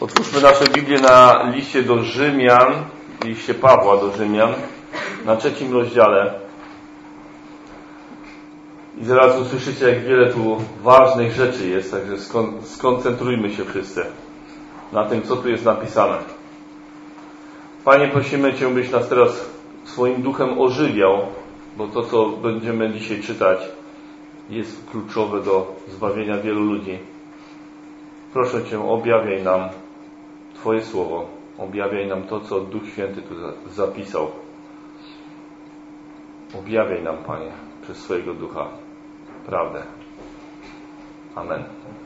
Otwórzmy nasze Biblię na liście do Rzymian, liście Pawła do Rzymian, na 3 rozdziale. I zaraz usłyszycie, jak wiele tu ważnych rzeczy jest, także skoncentrujmy się wszyscy na tym, co tu jest napisane. Panie, prosimy Cię, byś nas teraz swoim duchem ożywiał, bo to, co będziemy dzisiaj czytać, jest kluczowe do zbawienia wielu ludzi. Proszę Cię, objawiaj nam Twoje słowo. Objawiaj nam to, co Duch Święty tu zapisał. Objawiaj nam, Panie, przez swojego Ducha prawdę. Amen.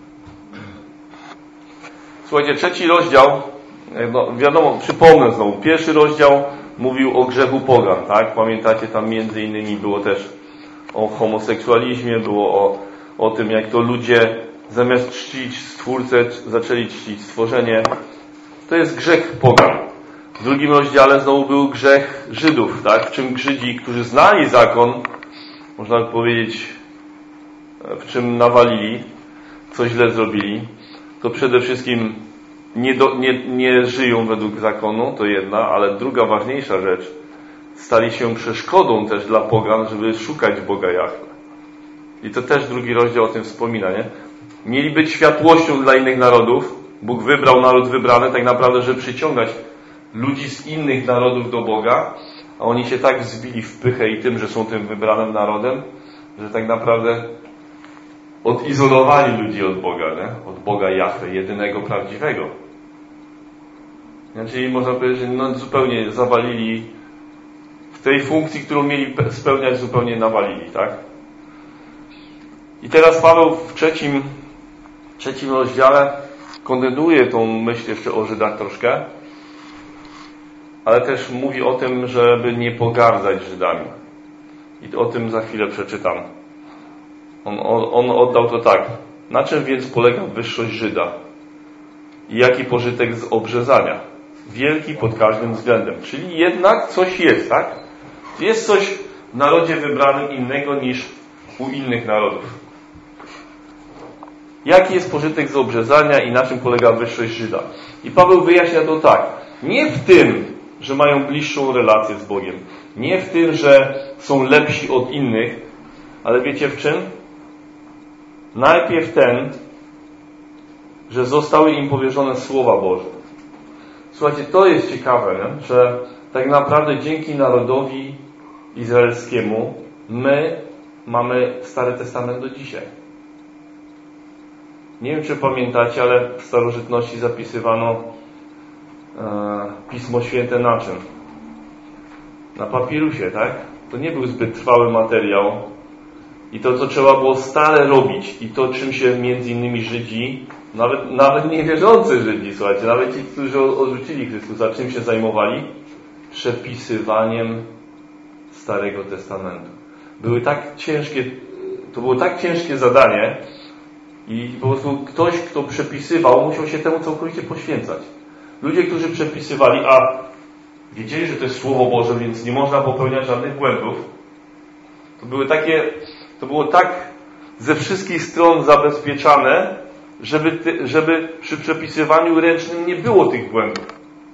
Słuchajcie, 3 rozdział, wiadomo, przypomnę znowu, 1 rozdział mówił o grzechu pogan, tak? Pamiętacie, tam między innymi było też o homoseksualizmie, było o tym, jak to ludzie zamiast czcić Stwórcę, zaczęli czcić stworzenie. To jest grzech pogan. W 2 rozdziale znowu był grzech Żydów, tak? W czym Żydzi, którzy znali zakon, można by powiedzieć, w czym nawalili, co źle zrobili, to przede wszystkim nie żyją według zakonu, to jedna, ale druga ważniejsza rzecz, stali się przeszkodą też dla pogan, żeby szukać Boga Jahwe. I to też 2 rozdział o tym wspomina, nie? Mieli być światłością dla innych narodów. Bóg wybrał naród wybrany tak naprawdę, żeby przyciągać ludzi z innych narodów do Boga, a oni się tak wzbili w pychę i tym, że są tym wybranym narodem, że tak naprawdę odizolowali ludzi od Boga, nie? Od Boga Jahwe, jedynego prawdziwego. Czyli można powiedzieć, że zupełnie zawalili w tej funkcji, którą mieli spełniać, zupełnie nawalili, tak? I teraz Paweł w trzecim rozdziale kontynuuje tą myśl jeszcze o Żydach troszkę, ale też mówi o tym, żeby nie pogardzać Żydami. I o tym za chwilę przeczytam. On oddał to tak. Na czym więc polega wyższość Żyda? I jaki pożytek z obrzezania? Wielki pod każdym względem. Czyli jednak coś jest, tak? Jest coś w narodzie wybranym innego niż u innych narodów. Jaki jest pożytek z obrzezania i na czym polega wyższość Żyda? I Paweł wyjaśnia to tak. Nie w tym, że mają bliższą relację z Bogiem. Nie w tym, że są lepsi od innych. Ale wiecie w czym? Najpierw ten, że zostały im powierzone Słowa Boże. Słuchajcie, to jest ciekawe, nie? Że tak naprawdę dzięki narodowi izraelskiemu my mamy Stary Testament do dzisiaj. Nie wiem, czy pamiętacie, ale w starożytności zapisywano Pismo Święte na czym? Na papirusie, tak? To nie był zbyt trwały materiał. I to, co trzeba było stale robić, i to, czym się między innymi Żydzi, nawet niewierzący Żydzi, słuchajcie, nawet ci, którzy odrzucili Chrystusa, czym się zajmowali? Przepisywaniem Starego Testamentu. To było tak ciężkie zadanie, i po prostu ktoś, kto przepisywał, musiał się temu całkowicie poświęcać. Ludzie, którzy przepisywali, a wiedzieli, że to jest Słowo Boże, więc nie można popełniać żadnych błędów, to było tak ze wszystkich stron zabezpieczane, żeby przy przepisywaniu ręcznym nie było tych błędów.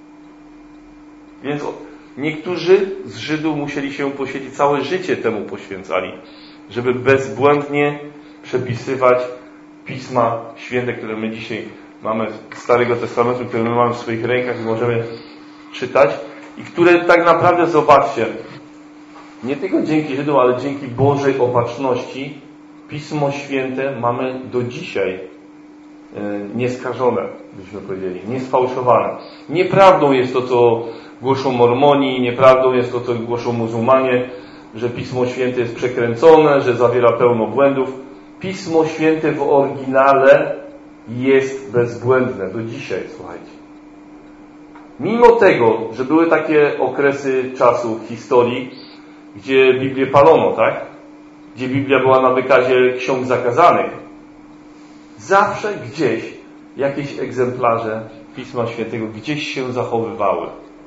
Więc niektórzy z Żydów musieli się poświęcić, całe życie temu poświęcali, żeby bezbłędnie przepisywać Pisma Święte, które my dzisiaj mamy z Starego Testamentu, które my mamy w swoich rękach i możemy czytać i które tak naprawdę, zobaczcie, nie tylko dzięki Żydom, ale dzięki Bożej opatrzności Pismo Święte mamy do dzisiaj nieskażone, byśmy powiedzieli, niesfałszowane. Nieprawdą jest to, co głoszą Mormoni, nieprawdą jest to, co głoszą muzułmanie, że Pismo Święte jest przekręcone, że zawiera pełno błędów. Pismo Święte w oryginale jest bezbłędne do dzisiaj, słuchajcie. Mimo tego, że były takie okresy czasu w historii, gdzie Biblię palono, tak? Gdzie Biblia była na wykazie ksiąg zakazanych, zawsze gdzieś jakieś egzemplarze Pisma Świętego gdzieś się zachowywały.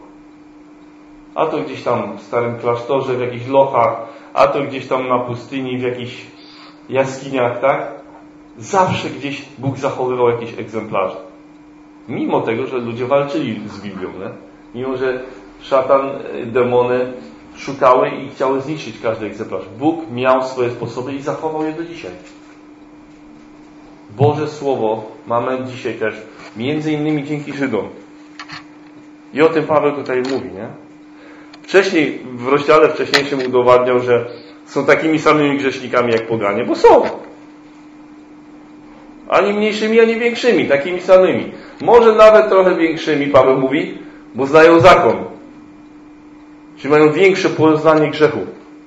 A to gdzieś tam w starym klasztorze, w jakichś lochach, a to gdzieś tam na pustyni, w jakichś jaskiniach, tak? Zawsze gdzieś Bóg zachowywał jakieś egzemplarze. Mimo tego, że ludzie walczyli z Biblią, nie? Mimo, że szatan, demony szukały i chciały zniszczyć każdy egzemplarz. Bóg miał swoje sposoby i zachował je do dzisiaj. Boże Słowo mamy dzisiaj też, między innymi dzięki Żydom. I o tym Paweł tutaj mówi, nie? Wcześniej, w rozdziale wcześniejszym udowadniał, że są takimi samymi grzesznikami jak poganie, bo są. Ani mniejszymi, ani większymi, takimi samymi. Może nawet trochę większymi, Paweł mówi, bo znają zakon. Czyli mają większe poznanie grzechu.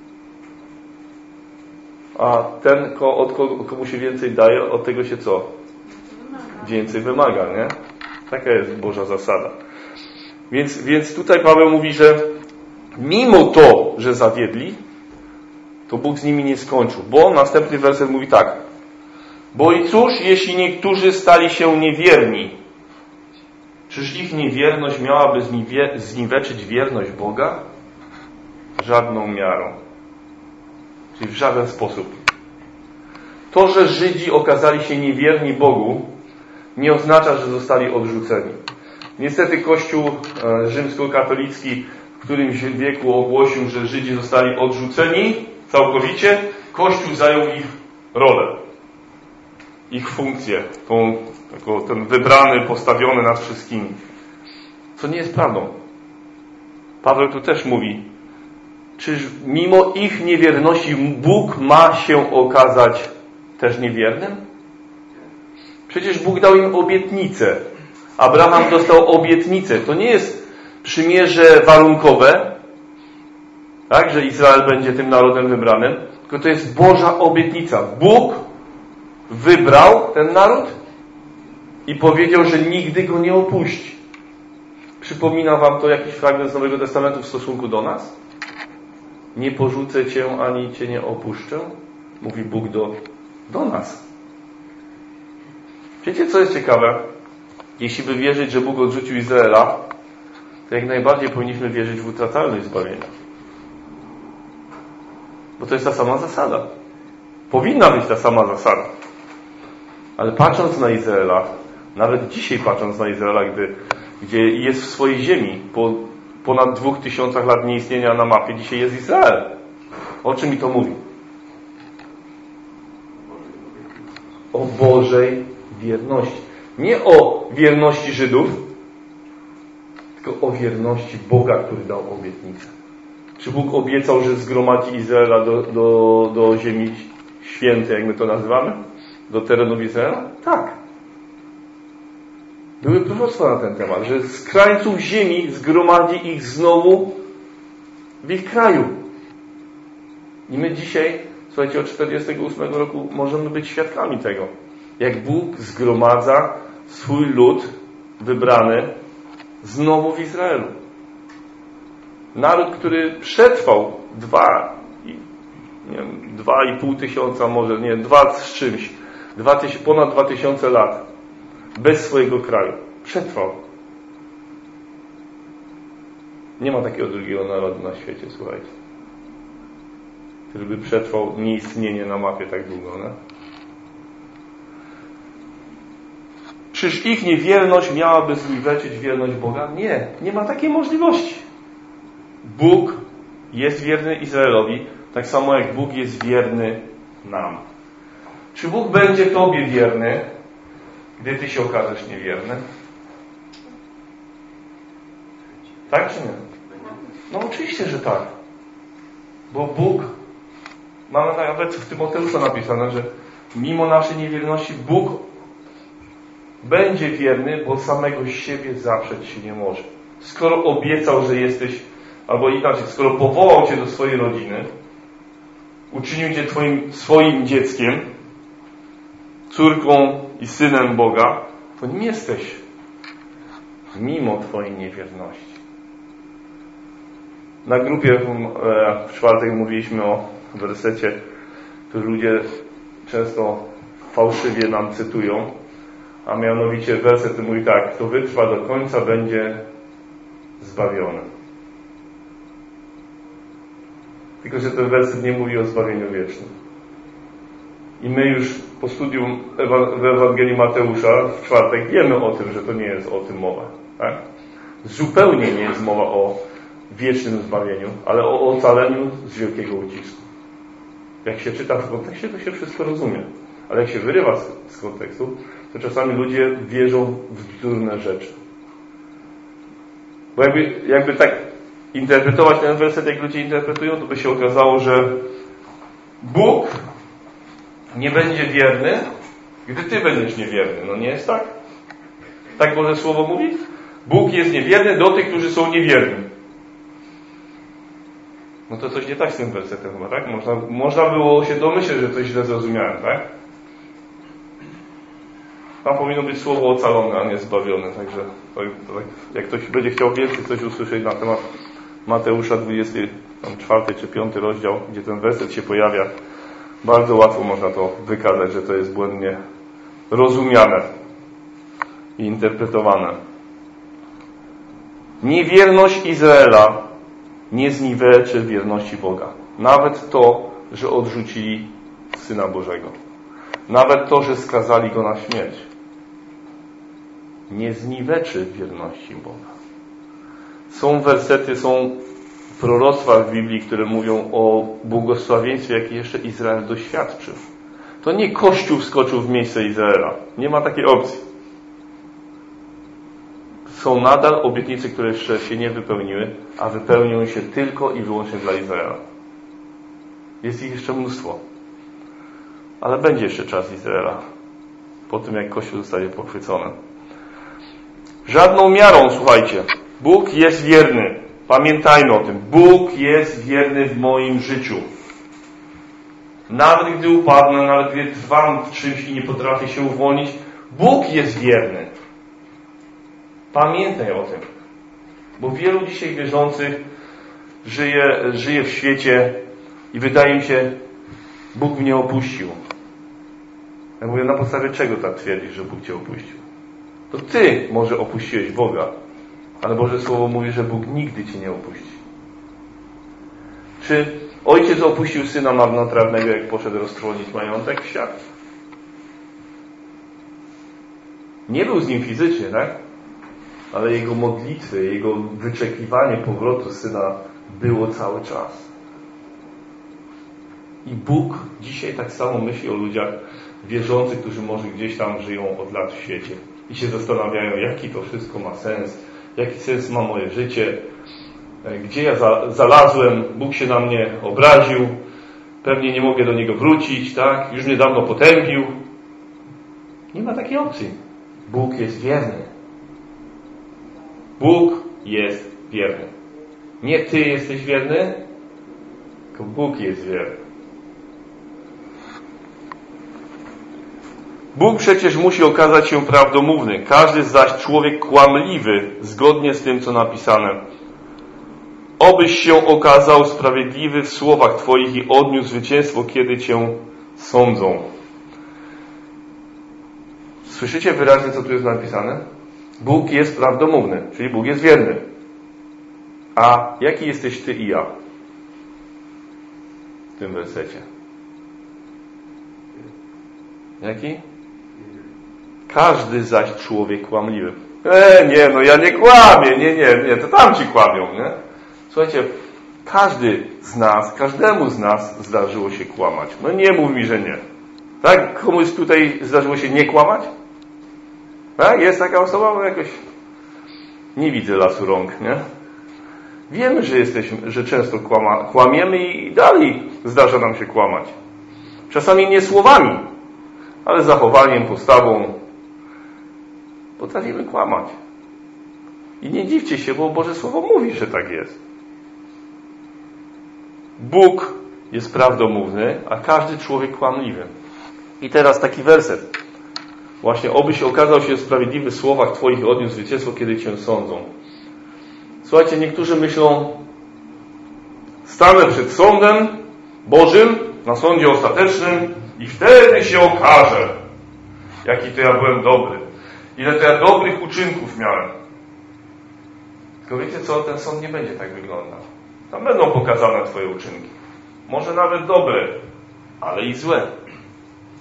A ten, komu się więcej daje, od tego się co? Więcej wymaga, nie? Taka jest Boża zasada. Więc tutaj Paweł mówi, że mimo to, że zawiedli, to Bóg z nimi nie skończył. Bo następny werset mówi tak. Bo i cóż, jeśli niektórzy stali się niewierni? Czyż ich niewierność miałaby zniweczyć wierność Boga? Żadną miarą. Czyli w żaden sposób. To, że Żydzi okazali się niewierni Bogu, nie oznacza, że zostali odrzuceni. Niestety Kościół rzymskokatolicki w którymś wieku ogłosił, że Żydzi zostali odrzuceni całkowicie. Kościół zajął ich rolę, ich funkcję, ten wybrany, postawiony nad wszystkimi. Co nie jest prawdą. Paweł tu też mówi, czyż mimo ich niewierności Bóg ma się okazać też niewiernym? Przecież Bóg dał im obietnicę. Abraham dostał obietnicę. To nie jest przymierze warunkowe, tak, że Izrael będzie tym narodem wybranym, tylko to jest Boża obietnica. Bóg wybrał ten naród i powiedział, że nigdy go nie opuści. Przypomina wam to jakiś fragment z Nowego Testamentu w stosunku do nas? Nie porzucę cię, ani cię nie opuszczę, mówi Bóg do nas. Wiecie, co jest ciekawe? Jeśli by wierzyć, że Bóg odrzucił Izraela, to jak najbardziej powinniśmy wierzyć w utracalność zbawienia. Bo to jest ta sama zasada. Powinna być ta sama zasada. Ale patrząc na Izraela, nawet dzisiaj patrząc na Izraela, gdzie jest w swojej ziemi, po ponad 2000 lat nieistnienia na mapie, dzisiaj jest Izrael. O czym mi to mówi? O Bożej wierności. Nie o wierności Żydów, tylko o wierności Boga, który dał obietnicę. Czy Bóg obiecał, że zgromadzi Izraela do ziemi świętej, jak my to nazywamy? Do terenów Izraela? Tak. Były proroctwa na ten temat, że z krańców ziemi zgromadzi ich znowu w ich kraju. I my dzisiaj, słuchajcie, od 1948 roku możemy być świadkami tego. Jak Bóg zgromadza swój lud wybrany znowu w Izraelu. Naród, który przetrwał 2,5 tysiąca, może nie, 2 z czymś, ponad 2000 lat bez swojego kraju. Przetrwał. Nie ma takiego drugiego narodu na świecie, słuchajcie, który by przetrwał nieistnienie na mapie tak długo, nie? Czyż ich niewierność miałaby zniweczyć wierność Boga? Nie, nie ma takiej możliwości. Bóg jest wierny Izraelowi, tak samo jak Bóg jest wierny nam. Czy Bóg będzie Tobie wierny, gdy Ty się okażesz niewierny? Tak czy nie? No oczywiście, że tak. Bo Bóg, mamy nawet w Tymoteusza napisane, że mimo naszej niewierności Bóg będzie wierny, bo samego siebie zaprzeć się nie może. Skoro obiecał, że jesteś, albo inaczej, skoro powołał Cię do swojej rodziny, uczynił Cię swoim dzieckiem, córką i synem Boga, to nim jesteś. Mimo Twojej niewierności. Na grupie w czwartek mówiliśmy o wersecie, który ludzie często fałszywie nam cytują, a mianowicie werset ten mówi tak: kto wytrwa do końca, będzie zbawiony. Tylko że ten werset nie mówi o zbawieniu wiecznym. I my już po studium w Ewangelii Mateusza w czwartek wiemy o tym, że to nie jest o tym mowa. Tak? Zupełnie nie jest mowa o wiecznym zbawieniu, ale o ocaleniu z wielkiego ucisku. Jak się czyta w kontekście, to się wszystko rozumie. Ale jak się wyrywa z kontekstu, to czasami ludzie wierzą w bzdurne rzeczy. Bo jakby tak interpretować ten werset, jak ludzie interpretują, to by się okazało, że Bóg nie będzie wierny, gdy ty będziesz niewierny. No nie jest tak? Tak Boże Słowo mówi? Bóg jest niewierny do tych, którzy są niewierni. No to coś nie tak z tym wersetem chyba, tak? Można było się domyśleć, że coś źle zrozumiałem, tak? Tam powinno być słowo ocalone, a nie zbawione. Także jak ktoś będzie chciał więcej coś usłyszeć na temat Mateusza 24 czy 5 rozdział, gdzie ten werset się pojawia, bardzo łatwo można to wykazać, że to jest błędnie rozumiane i interpretowane. Niewierność Izraela nie zniweczy wierności Boga. Nawet to, że odrzucili Syna Bożego. Nawet to, że skazali Go na śmierć. Nie zniweczy wierności Boga. Są wersety, są proroctwa w Biblii, które mówią o błogosławieństwie, jakie jeszcze Izrael doświadczył. To nie Kościół wskoczył w miejsce Izraela. Nie ma takiej opcji. Są nadal obietnice, które jeszcze się nie wypełniły, a wypełnią się tylko i wyłącznie dla Izraela. Jest ich jeszcze mnóstwo. Ale będzie jeszcze czas Izraela. Po tym, jak Kościół zostanie pochwycony. Żadną miarą, słuchajcie, Bóg jest wierny. Pamiętajmy o tym. Bóg jest wierny w moim życiu. Nawet gdy upadnę, nawet gdy trwam w czymś i nie potrafię się uwolnić, Bóg jest wierny. Pamiętaj o tym. Bo wielu dzisiaj wierzących żyje w świecie i wydaje mi się, Bóg mnie opuścił. Ja mówię, na podstawie czego tak twierdzisz, że Bóg cię opuścił? To ty może opuściłeś Boga, ale Boże Słowo mówi, że Bóg nigdy cię nie opuści. Czy ojciec opuścił syna marnotrawnego, jak poszedł roztrwonić majątek w świat? Nie był z nim fizycznie, tak? Ale jego modlitwy, jego wyczekiwanie powrotu syna było cały czas. I Bóg dzisiaj tak samo myśli o ludziach wierzących, którzy może gdzieś tam żyją od lat w świecie i się zastanawiają, jaki to wszystko ma sens, jaki sens ma moje życie, gdzie ja zalazłem, Bóg się na mnie obraził, pewnie nie mogę do Niego wrócić, tak? Już mnie dawno potępił. Nie ma takiej opcji. Bóg jest wierny. Bóg jest wierny. Nie ty jesteś wierny, tylko Bóg jest wierny. Bóg przecież musi okazać się prawdomówny. Każdy zaś człowiek kłamliwy, zgodnie z tym, co napisane. Obyś się okazał sprawiedliwy w słowach Twoich i odniósł zwycięstwo, kiedy Cię sądzą. Słyszycie wyraźnie, co tu jest napisane? Bóg jest prawdomówny, czyli Bóg jest wierny. A jaki jesteś ty i ja w tym wersecie? Jaki? Każdy zaś człowiek kłamliwy. Nie, no ja nie kłamię, nie, to tamci kłamią, nie? Słuchajcie, każdemu z nas zdarzyło się kłamać. No nie mów mi, że nie. Tak? Komuś tutaj zdarzyło się nie kłamać? Tak? Jest taka osoba? No jakoś nie widzę lasu rąk, nie? Wiemy, że często kłamiemy i dalej zdarza nam się kłamać. Czasami nie słowami, ale zachowaniem, postawą. Potrafimy kłamać. I nie dziwcie się, bo Boże Słowo mówi, że tak jest. Bóg jest prawdomówny, a każdy człowiek kłamliwy. I teraz taki werset. Właśnie, obyś okazał się sprawiedliwy w słowach Twoich i odniósł zwycięstwo, kiedy Cię sądzą. Słuchajcie, niektórzy myślą, stanę przed sądem Bożym, na sądzie ostatecznym i wtedy się okaże, jaki to ja byłem dobry. Ile to ja dobrych uczynków miałem. Tylko wiecie co? Ten sąd nie będzie tak wyglądał. Tam będą pokazane Twoje uczynki. Może nawet dobre, ale i złe.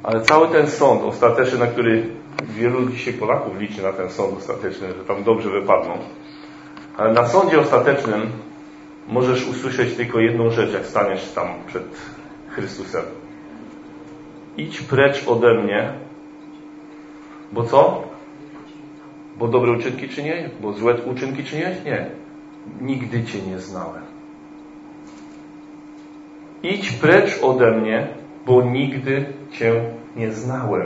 Ale cały ten sąd ostateczny, na który wielu dzisiaj Polaków liczy na ten sąd ostateczny, że tam dobrze wypadną. Ale na sądzie ostatecznym możesz usłyszeć tylko jedną rzecz, jak staniesz tam przed Chrystusem. Idź precz ode mnie, bo co? Bo dobre uczynki czynię? Bo złe uczynki czynię? Nie. Nigdy Cię nie znałem. Idź precz ode mnie, bo nigdy Cię nie znałem.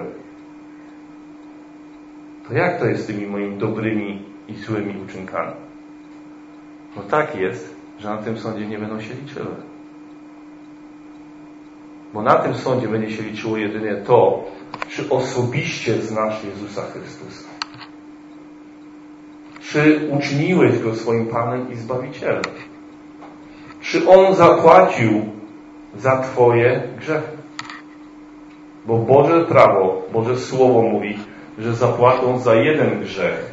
To jak to jest z tymi moimi dobrymi i złymi uczynkami? No tak jest, że na tym sądzie nie będą się liczyły. Bo na tym sądzie będzie się liczyło jedynie to, czy osobiście znasz Jezusa Chrystusa. Czy uczyniłeś Go swoim Panem i Zbawicielem? Czy On zapłacił za Twoje grzechy? Bo Boże prawo, Boże Słowo mówi, że zapłatą za jeden grzech.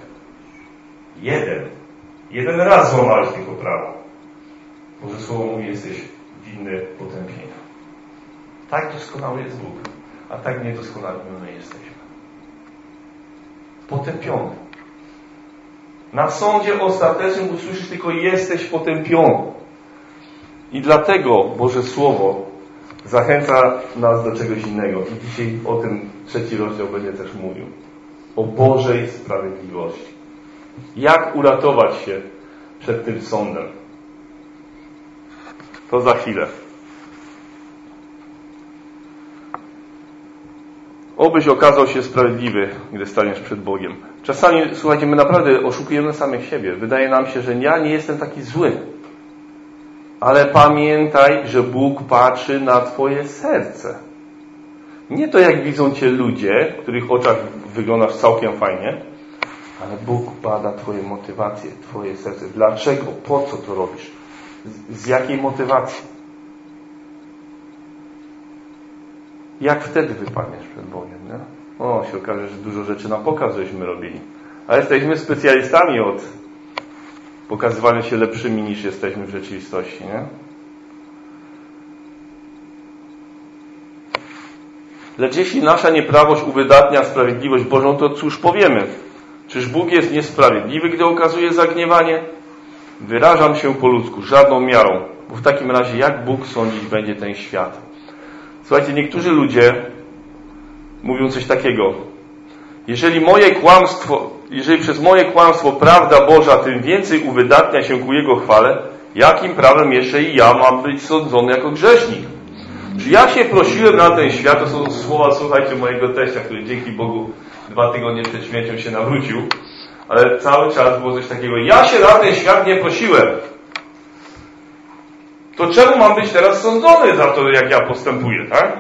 Jeden raz złamałeś tylko prawo. Boże Słowo mówi, jesteś winny potępienia. Tak doskonały jest Bóg, a tak niedoskonali my jesteśmy. Potępiony. Na sądzie ostatecznym usłyszysz tylko jesteś potępiony. I dlatego Boże Słowo zachęca nas do czegoś innego. I dzisiaj o tym 3 rozdział będzie też mówił. O Bożej sprawiedliwości. Jak uratować się przed tym sądem? To za chwilę. Obyś okazał się sprawiedliwy, gdy staniesz przed Bogiem. Czasami, słuchajcie, my naprawdę oszukujemy samych siebie. Wydaje nam się, że ja nie jestem taki zły. Ale pamiętaj, że Bóg patrzy na Twoje serce. Nie to, jak widzą Cię ludzie, w których oczach wyglądasz całkiem fajnie, ale Bóg bada Twoje motywacje, Twoje serce. Dlaczego? Po co to robisz? Z jakiej motywacji? Jak wtedy wypadniesz przed Bogiem, nie? O, się okaże, że dużo rzeczy na pokaz żeśmy robili. Ale jesteśmy specjalistami od pokazywania się lepszymi niż jesteśmy w rzeczywistości, nie? Lecz jeśli nasza nieprawość uwydatnia sprawiedliwość Bożą, to cóż powiemy? Czyż Bóg jest niesprawiedliwy, gdy okazuje zagniewanie? Wyrażam się po ludzku, żadną miarą, bo w takim razie jak Bóg sądzić będzie ten świat? Słuchajcie, niektórzy ludzie mówią coś takiego. Jeżeli przez moje kłamstwo prawda Boża tym więcej uwydatnia się ku Jego chwale, jakim prawem jeszcze i ja mam być sądzony jako grzesznik? Czy ja się prosiłem na ten świat? To są słowa, słuchajcie, mojego teścia, który dzięki Bogu 2 tygodnie przed śmiercią się nawrócił. Ale cały czas było coś takiego. Ja się na ten świat nie prosiłem. To czemu mam być teraz sądzony za to, jak ja postępuję, tak?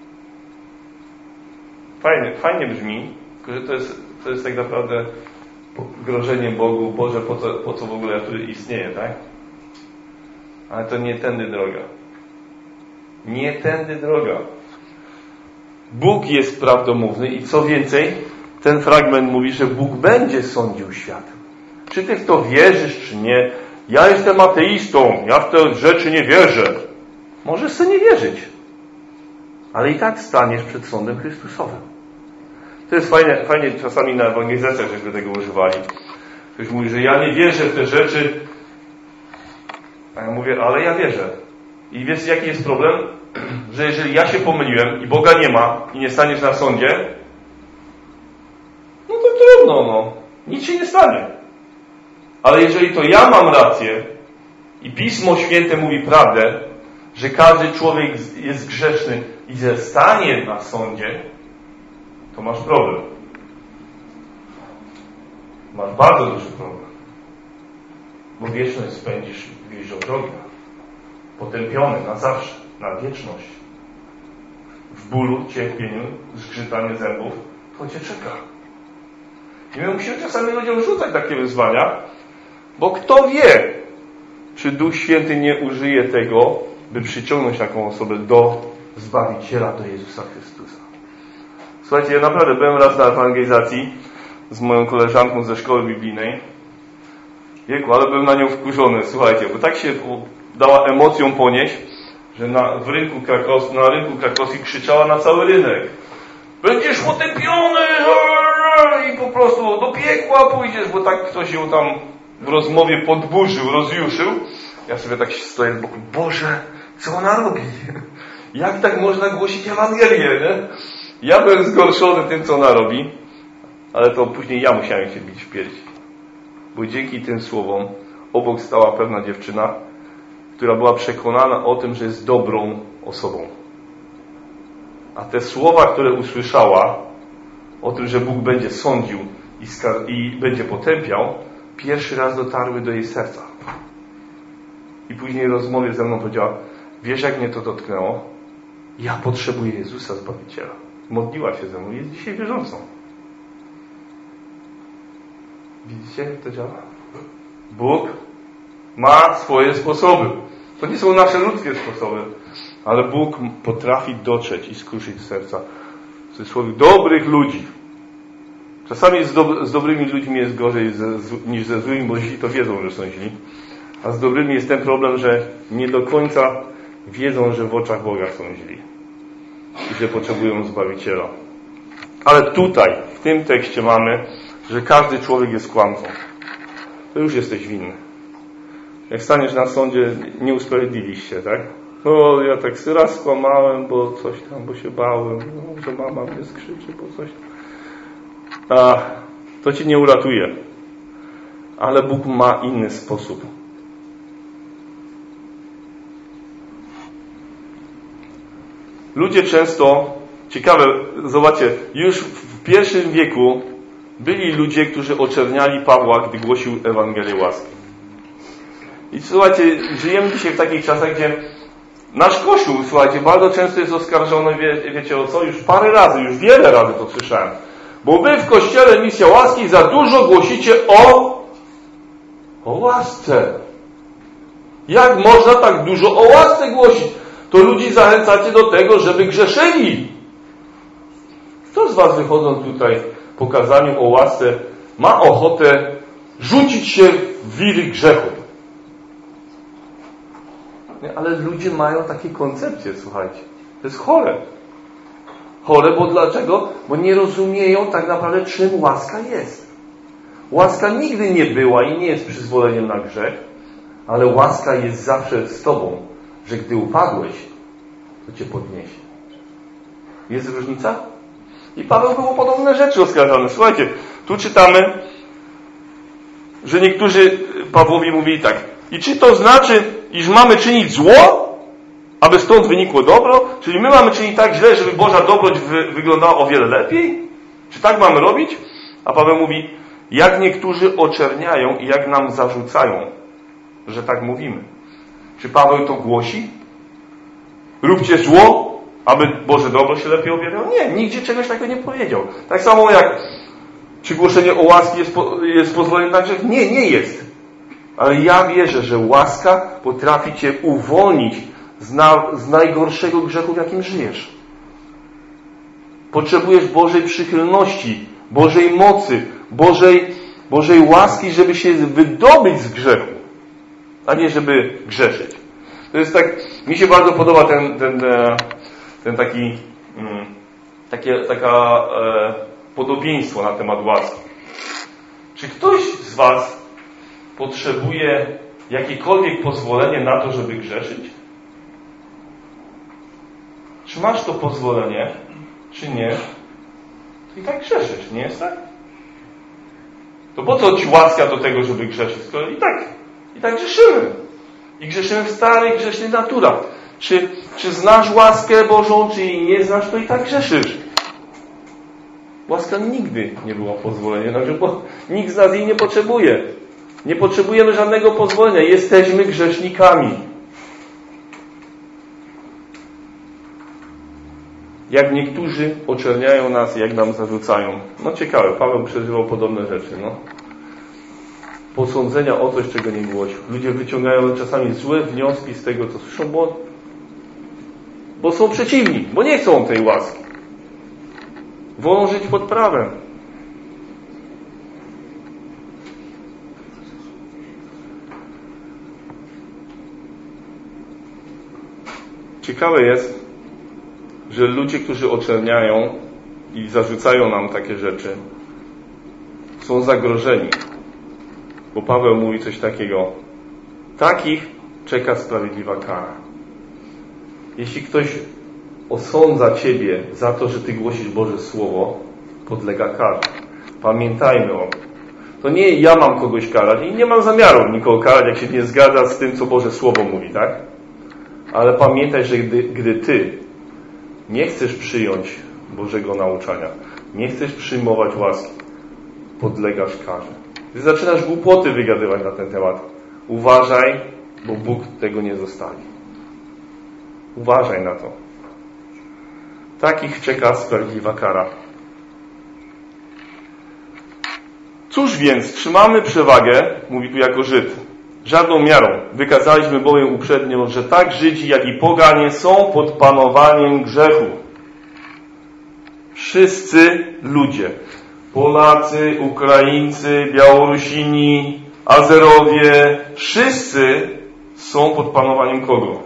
Fajnie brzmi, tylko że to jest tak naprawdę grożenie Bogu. Boże, po co w ogóle ja tu istnieję, tak? Ale to nie tędy droga. Nie tędy droga. Bóg jest prawdomówny i co więcej, ten fragment mówi, że Bóg będzie sądził świat. Czy ty w to wierzysz, czy nie? Ja jestem ateistą, ja w te rzeczy nie wierzę. Możesz sobie nie wierzyć. Ale i tak staniesz przed sądem Chrystusowym. To jest fajnie czasami na ewangelizacjach, żeśmy tego używali. Ktoś mówi, że ja nie wierzę w te rzeczy. A ja mówię, ale ja wierzę. I wiesz, jaki jest problem? Że jeżeli ja się pomyliłem i Boga nie ma i nie staniesz na sądzie, no to trudno, no. Nic się nie stanie. Ale jeżeli to ja mam rację i Pismo Święte mówi prawdę, że każdy człowiek jest grzeszny i że stanie na sądzie, to masz problem. Masz bardzo duży problem. Bo wieczność spędzisz w gwieździokrogach. Potępiony na zawsze, na wieczność. W bólu, cierpieniu, zgrzytaniu zębów, to Cię czeka. I my musimy czasami ludziom rzucać takie wyzwania, bo kto wie, czy Duch Święty nie użyje tego, by przyciągnąć taką osobę do Zbawiciela, do Jezusa Chrystusa. Słuchajcie, ja naprawdę byłem raz na ewangelizacji z moją koleżanką ze szkoły biblijnej. Wieku, ale byłem na nią wkurzony, słuchajcie, bo tak się dała emocją ponieść, że na rynku krakowskim krzyczała na cały rynek. będziesz potępiony i po prostu do piekła pójdziesz, bo tak ktoś ją tam w rozmowie podburzył, rozjuszył. Ja sobie tak stoję z boku, Boże, co ona robi? Jak tak można głosić Ewangelię, nie? Ja byłem zgorszony tym, co ona robi, ale to później ja musiałem się bić w pierś. Bo dzięki tym słowom obok stała pewna dziewczyna, która była przekonana o tym, że jest dobrą osobą. A te słowa, które usłyszała o tym, że Bóg będzie sądził i będzie potępiał, pierwszy raz dotarły do jej serca. I później w rozmowie ze mną powiedziała, wiesz, jak mnie to dotknęło? Ja potrzebuję Jezusa Zbawiciela. Modliła się ze mną, jest dzisiaj wierzącą. Widzicie, jak to działa? Bóg ma swoje sposoby. To nie są nasze ludzkie sposoby, ale Bóg potrafi dotrzeć i skruszyć serca w cudzysłowie dobrych ludzi. Czasami z dobrymi ludźmi jest gorzej niż ze złymi, bo źli to wiedzą, że są źli. A z dobrymi jest ten problem, że nie do końca wiedzą, że w oczach Boga są źli i że potrzebują Zbawiciela. Ale tutaj, w tym tekście mamy, że każdy człowiek jest kłamcą. To już jesteś winny. Jak staniesz na sądzie, nie usprawiedliwisz się, tak? O, ja tak raz skłamałem, bo coś tam, bo się bałem, no, że mama mnie skrzyczy, bo coś tam. A to ci nie uratuje. Ale Bóg ma inny sposób. Ludzie często, ciekawe, zobaczcie, już w pierwszym wieku byli ludzie, którzy oczerniali Pawła, gdy głosił Ewangelię łaski. I słuchajcie, żyjemy dzisiaj w takich czasach, gdzie nasz Kościół, słuchajcie, bardzo często jest oskarżony, wiecie o co? Już parę razy, już wiele razy to słyszałem. Bo wy w Kościele Misja Łaski za dużo głosicie o łasce. Jak można tak dużo o łasce głosić? To ludzi zachęcacie do tego, żeby grzeszyli. Kto z was wychodząc tutaj po kazaniu o łasce ma ochotę rzucić się w wiry grzechu? Nie, ale ludzie mają takie koncepcje, słuchajcie. To jest chore. Chore, bo dlaczego? Bo nie rozumieją tak naprawdę, czym łaska jest. Łaska nigdy nie była i nie jest przyzwoleniem na grzech, ale łaska jest zawsze z tobą, że gdy upadłeś, to cię podniesie. Jest różnica? I Paweł był o podobne rzeczy oskarżony. Słuchajcie, tu czytamy, że niektórzy Pawłowi mówili tak. I czy to znaczy, iż mamy czynić zło, aby stąd wynikło dobro? Czyli my mamy czynić tak źle, żeby Boża dobroć wyglądała o wiele lepiej? Czy tak mamy robić? A Paweł mówi, jak niektórzy oczerniają i jak nam zarzucają, że tak mówimy. Czy Paweł to głosi? Róbcie zło, aby Boże dobro się lepiej objawiało? Nie, nigdzie czegoś takiego nie powiedział. Tak samo jak czy głoszenie o łaski jest pozwoleniem na grzech? Nie, nie jest. Ale ja wierzę, że łaska potrafi cię uwolnić z najgorszego grzechu, w jakim żyjesz. Potrzebujesz Bożej przychylności, Bożej mocy, Bożej łaski, żeby się wydobyć z grzechu, a nie żeby grzeszyć. To jest tak, mi się bardzo podoba ten taki podobieństwo na temat łaski. Czy ktoś z was potrzebuje jakiekolwiek pozwolenie na to, żeby grzeszyć? Czy masz to pozwolenie, czy nie? To i tak grzeszysz, nie jest tak? To po co ci łaska do tego, żeby grzeszyć? Skoro i tak grzeszymy. I grzeszymy w starych, grzesznych naturach. Czy znasz łaskę Bożą, czy jej nie znasz, to i tak grzeszysz. Łaska nigdy nie była pozwoleniem, bo nikt z nas jej nie potrzebuje. Nie potrzebujemy żadnego pozwolenia. Jesteśmy grzesznikami. Jak niektórzy oczerniają nas, jak nam zarzucają. No ciekawe, Paweł przeżywał podobne rzeczy. No. Posądzenia o coś, czego nie głosił. Ludzie wyciągają czasami złe wnioski z tego, co słyszą, bo są przeciwni, bo nie chcą tej łaski. Wolą żyć pod prawem. Ciekawe jest, że ludzie, którzy oczerniają, i zarzucają nam takie rzeczy, są zagrożeni. Bo Paweł mówi coś takiego: takich czeka sprawiedliwa kara. Jeśli ktoś osądza ciebie za to, że ty głosisz Boże Słowo, podlega karze. Pamiętajmy o tym. To nie ja mam kogoś karać i nie mam zamiaru nikogo karać, jak się nie zgadza z tym, co Boże Słowo mówi, tak? Ale pamiętaj, że gdy ty nie chcesz przyjąć Bożego nauczania, nie chcesz przyjmować łaski, podlegasz karze. Gdy zaczynasz głupoty wygadywać na ten temat, uważaj, bo Bóg tego nie zostawi. Uważaj na to. Takich czeka sprawiedliwa kara. Cóż więc, trzymamy przewagę, mówi tu jako Żyd, żadną miarą. Wykazaliśmy bowiem uprzednio, że tak Żydzi, jak i poganie są pod panowaniem grzechu. Wszyscy ludzie, Polacy, Ukraińcy, Białorusini, Azerowie, wszyscy są pod panowaniem kogo?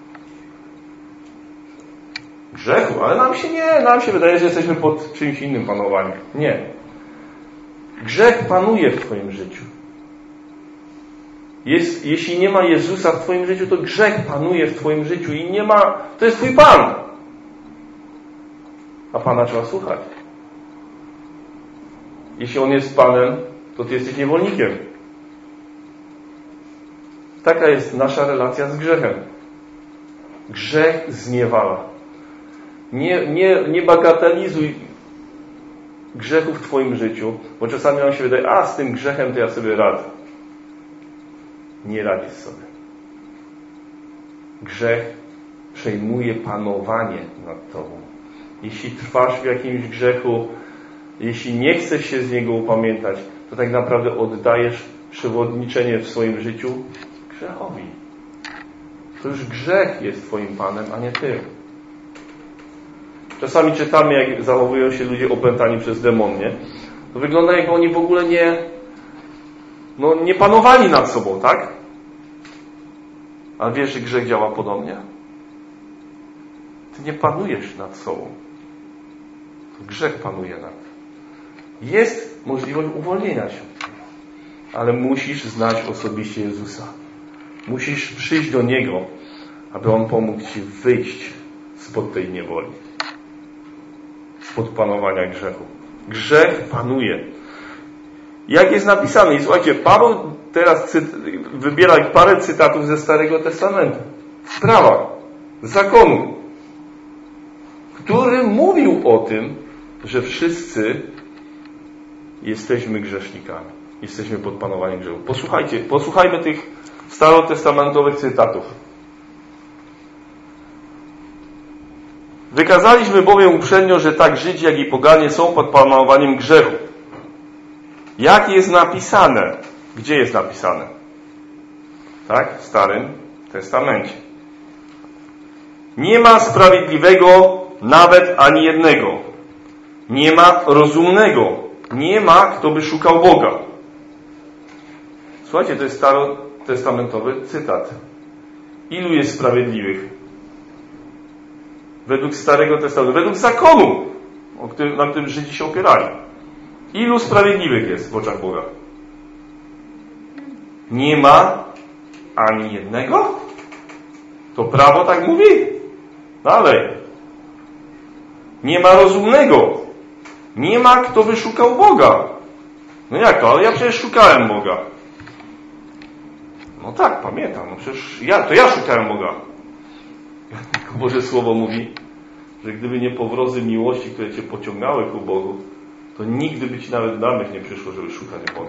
Grzechu, ale nam się wydaje, że jesteśmy pod czymś innym panowaniem. Nie. Grzech panuje w twoim życiu. Jeśli nie ma Jezusa w twoim życiu, to grzech panuje w twoim życiu i nie ma, to jest twój Pan. A Pana trzeba słuchać. Jeśli On jest Panem, to ty jesteś niewolnikiem. Taka jest nasza relacja z grzechem. Grzech zniewala. Nie bagatelizuj grzechu w twoim życiu, bo czasami nam się wydaje, z tym grzechem to ja sobie radzę. Nie radzisz sobie. Grzech przejmuje panowanie nad tobą. Jeśli trwasz w jakimś grzechu, jeśli nie chcesz się z niego upamiętać, to tak naprawdę oddajesz przewodniczenie w swoim życiu grzechowi. To już grzech jest twoim Panem, a nie ty. Czasami czytamy, jak zachowują się ludzie opętani przez demon, nie? To wygląda, jakby oni w ogóle nie panowali nad sobą, tak? Ale wiesz, że grzech działa podobnie? Ty nie panujesz nad sobą. To grzech panuje nad. Jest możliwość uwolnienia się. Ale musisz znać osobiście Jezusa. Musisz przyjść do Niego, aby On pomógł ci wyjść spod tej niewoli. Spod panowania grzechu. Grzech panuje. Jak jest napisane? I słuchajcie, Paweł teraz wybiera parę cytatów ze Starego Testamentu. W prawach, zakonu, który mówił o tym, że wszyscy jesteśmy grzesznikami. Jesteśmy pod panowaniem grzechu. Posłuchajmy tych starotestamentowych cytatów. Wykazaliśmy bowiem uprzednio, że tak Żydzi, jak i poganie są pod panowaniem grzechu. Jak jest napisane? Gdzie jest napisane? Tak? W Starym Testamencie. Nie ma sprawiedliwego nawet ani jednego. Nie ma rozumnego. Nie ma, kto by szukał Boga. Słuchajcie, to jest starotestamentowy cytat. Ilu jest sprawiedliwych? Według Starego Testamentu, według zakonu, na którym Żydzi się opierali. Ilu sprawiedliwych jest w oczach Boga? Nie ma ani jednego? To prawo tak mówi? Dalej. Nie ma rozumnego. Nie ma, kto by szukał Boga. No jak to? Ale ja przecież szukałem Boga. No tak, pamiętam. No przecież ja szukałem Boga. Tylko Boże Słowo mówi, że gdyby nie powrozy miłości, które cię pociągały ku Bogu, to nigdy by ci nawet na myśl nie przyszło, żeby szukać Boga.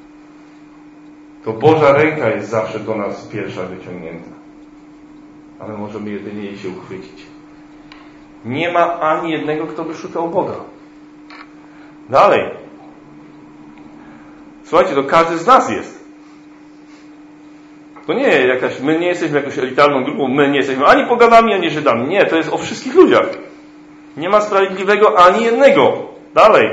To Boża ręka jest zawsze do nas pierwsza wyciągnięta. Ale możemy jedynie jej się uchwycić. Nie ma ani jednego, kto by szukał Boga. Dalej. Słuchajcie, to każdy z nas jest. To nie my nie jesteśmy jakąś elitarną grupą, my nie jesteśmy ani poganami, ani Żydami. Nie, to jest o wszystkich ludziach. Nie ma sprawiedliwego ani jednego. Dalej.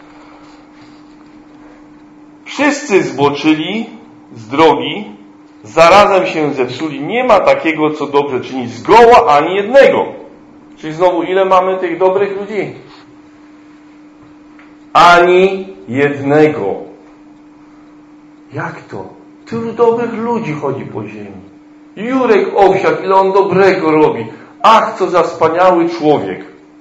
Wszyscy zboczyli z drogi, zarazem się zepsuli. Nie ma takiego, co dobrze czyni, zgoła ani jednego. Czyli znowu, ile mamy tych dobrych ludzi? Ani jednego. Jak to? Tylu dobrych ludzi chodzi po ziemi. Jurek Owsiak, ile on dobrego robi. Ach, co za wspaniały człowiek.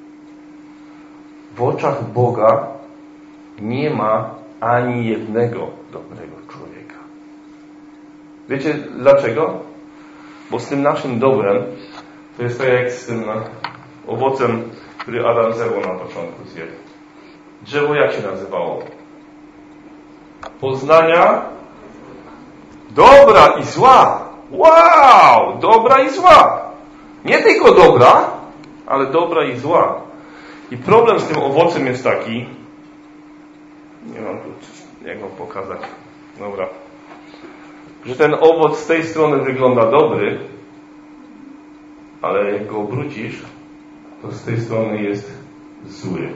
W oczach Boga nie ma ani jednego dobrego człowieka. Wiecie dlaczego? Bo z tym naszym dobrem to jest tak jak z tym owocem, który Adam zerwał na początku zjadł. Drzewo jak się nazywało? Poznania dobra i zła. Wow! Dobra i zła. Nie tylko dobra, ale dobra i zła. I problem z tym owocem jest taki, nie mam tu jak wam pokazać, dobra, że ten owoc z tej strony wygląda dobry, ale jak go obrócisz, to z tej strony jest zły.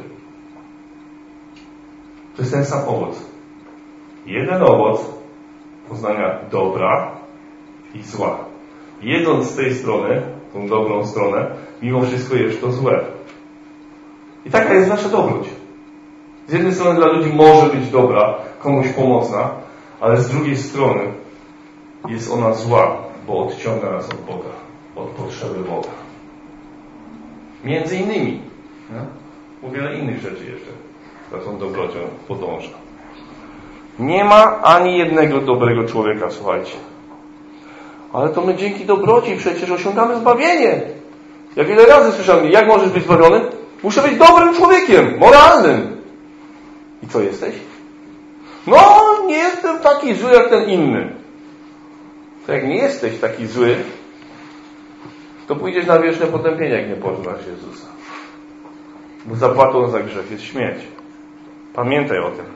To jest ten sam owoc. Jeden owoc poznania dobra i zła. Jedząc z tej strony, tą dobrą stronę, mimo wszystko jest to złe. I taka jest nasza dobroć. Z jednej strony dla ludzi może być dobra, komuś pomocna, ale z drugiej strony jest ona zła, bo odciąga nas od Boga, od potrzeby Boga. Między innymi. O wiele innych rzeczy jeszcze za tą dobrocią podąża. Nie ma ani jednego dobrego człowieka, słuchajcie. Ale to my dzięki dobroci przecież osiągamy zbawienie. Jak wiele razy słyszałem, jak możesz być zbawiony? Muszę być dobrym człowiekiem, moralnym. I co jesteś? No, nie jestem taki zły jak ten inny. To jak nie jesteś taki zły, to pójdziesz na wieczne potępienie, jak nie poznasz Jezusa. Bo zapłatą za grzech jest śmierć. Pamiętaj o tym.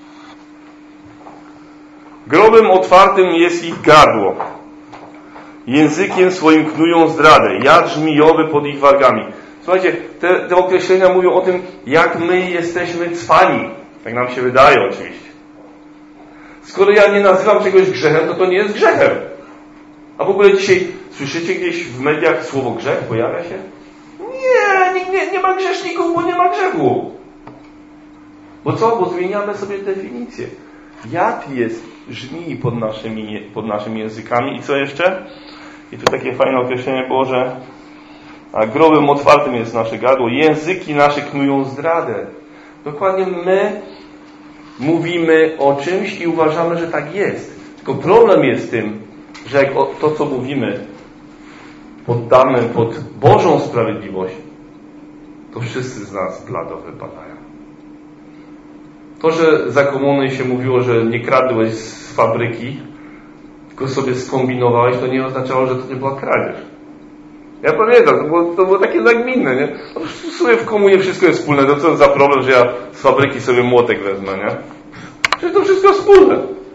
Grobem otwartym jest ich gardło. Językiem swoim knują zdradę. Jad żmijowy pod ich wargami. Słuchajcie, te określenia mówią o tym, jak my jesteśmy cwani. Tak nam się wydaje oczywiście. Skoro ja nie nazywam czegoś grzechem, to nie jest grzechem. A w ogóle dzisiaj słyszycie gdzieś w mediach słowo grzech? Pojawia się? Nie ma grzeszników, bo nie ma grzechu. Bo co? Bo zmieniamy sobie definicję. Jad żmij pod naszymi językami. I co jeszcze? I tu takie fajne określenie było, że grobem otwartym jest nasze gardło. Języki nasze knują zdradę. Dokładnie my mówimy o czymś i uważamy, że tak jest. Tylko problem jest w tym, że jak to, co mówimy, poddamy pod Bożą sprawiedliwość, to wszyscy z nas blado wypadają. To, że za komuny się mówiło, że nie kradłeś z fabryki, tylko sobie skombinowałeś, to nie oznaczało, że to nie była kradzież. Ja pamiętam, to było takie nagminne, nie? No, w sumie w komunie wszystko jest wspólne. To co za problem, że ja z fabryki sobie młotek wezmę, nie? Przecież to wszystko wspólne.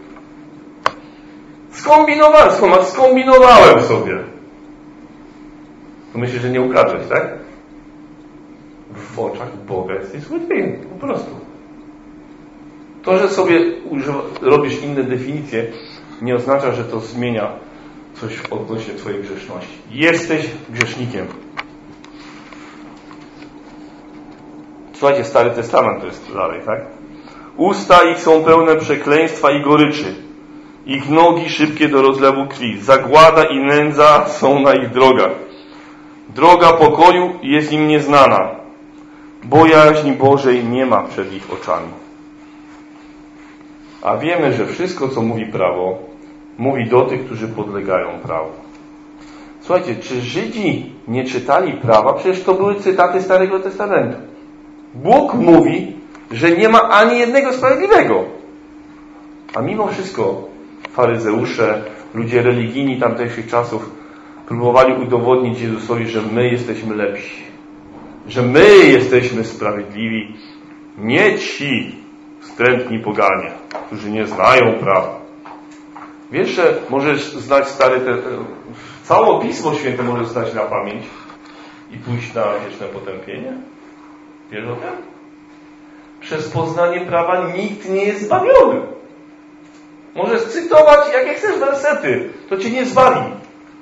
Skombinowałem sobie. To myślisz, że nie ukradłeś, tak? W oczach Boga jesteś złodziejem, po prostu. To, że sobie robisz inne definicje, nie oznacza, że to zmienia coś odnośnie twojej grzeszności. Jesteś grzesznikiem. Słuchajcie, Stary Testament to jest dalej, tak? Usta ich są pełne przekleństwa i goryczy. Ich nogi szybkie do rozlewu krwi. Zagłada i nędza są na ich drogach. Droga pokoju jest im nieznana. Bojaźni Bożej nie ma przed ich oczami. A wiemy, że wszystko, co mówi prawo, mówi do tych, którzy podlegają prawu. Słuchajcie, czy Żydzi nie czytali prawa? Przecież to były cytaty Starego Testamentu. Bóg mówi, że nie ma ani jednego sprawiedliwego. A mimo wszystko faryzeusze, ludzie religijni tamtejszych czasów próbowali udowodnić Jezusowi, że my jesteśmy lepsi. Że my jesteśmy sprawiedliwi. Nie ci wstrętni poganie, którzy nie znają prawa. Wiesz, że możesz znać całe Pismo Święte możesz znać na pamięć i pójść na wieczne potępienie? Wiesz o tym? Przez poznanie prawa nikt nie jest zbawiony. Możesz cytować, jakie chcesz wersety. To cię nie zbawi.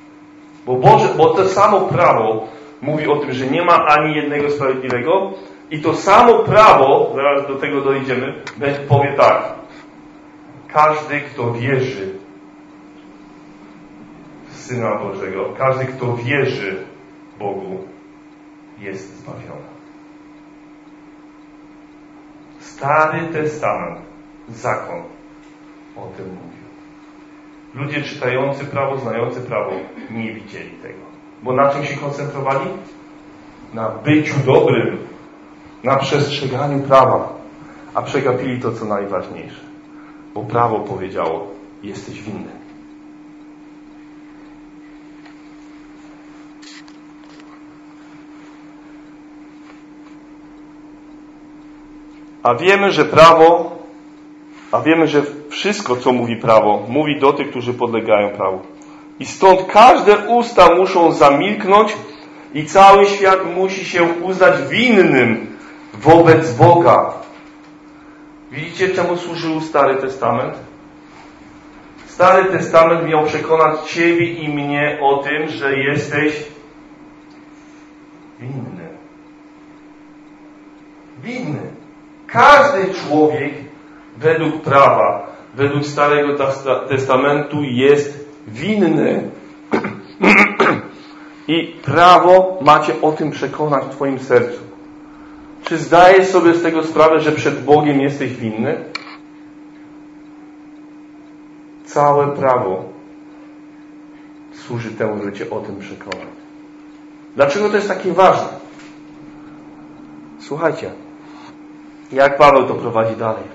Bo to samo prawo mówi o tym, że nie ma ani jednego sprawiedliwego I to samo prawo, zaraz do tego dojdziemy, powie tak. Każdy, kto wierzy w Syna Bożego, każdy, kto wierzy Bogu, jest zbawiony. Stary Testament, zakon o tym mówił. Ludzie czytający prawo, znający prawo nie widzieli tego. Bo na czym się koncentrowali? Na byciu dobrym, na przestrzeganiu prawa, a przegapili to, co najważniejsze. Bo prawo powiedziało, jesteś winny. A wiemy, że wszystko, co mówi prawo, mówi do tych, którzy podlegają prawu. I stąd każde usta muszą zamilknąć i cały świat musi się uznać winnym wobec Boga. Widzicie, czemu służył Stary Testament? Stary Testament miał przekonać ciebie i mnie o tym, że jesteś winny. Winny. Każdy człowiek według prawa, według Starego Testamentu jest winny. I prawo macie o tym przekonać w twoim sercu. Czy zdajesz sobie z tego sprawę, że przed Bogiem jesteś winny? Całe prawo służy temu, żeby cię o tym przekonać. Dlaczego to jest takie ważne? Słuchajcie, jak Paweł to prowadzi dalej.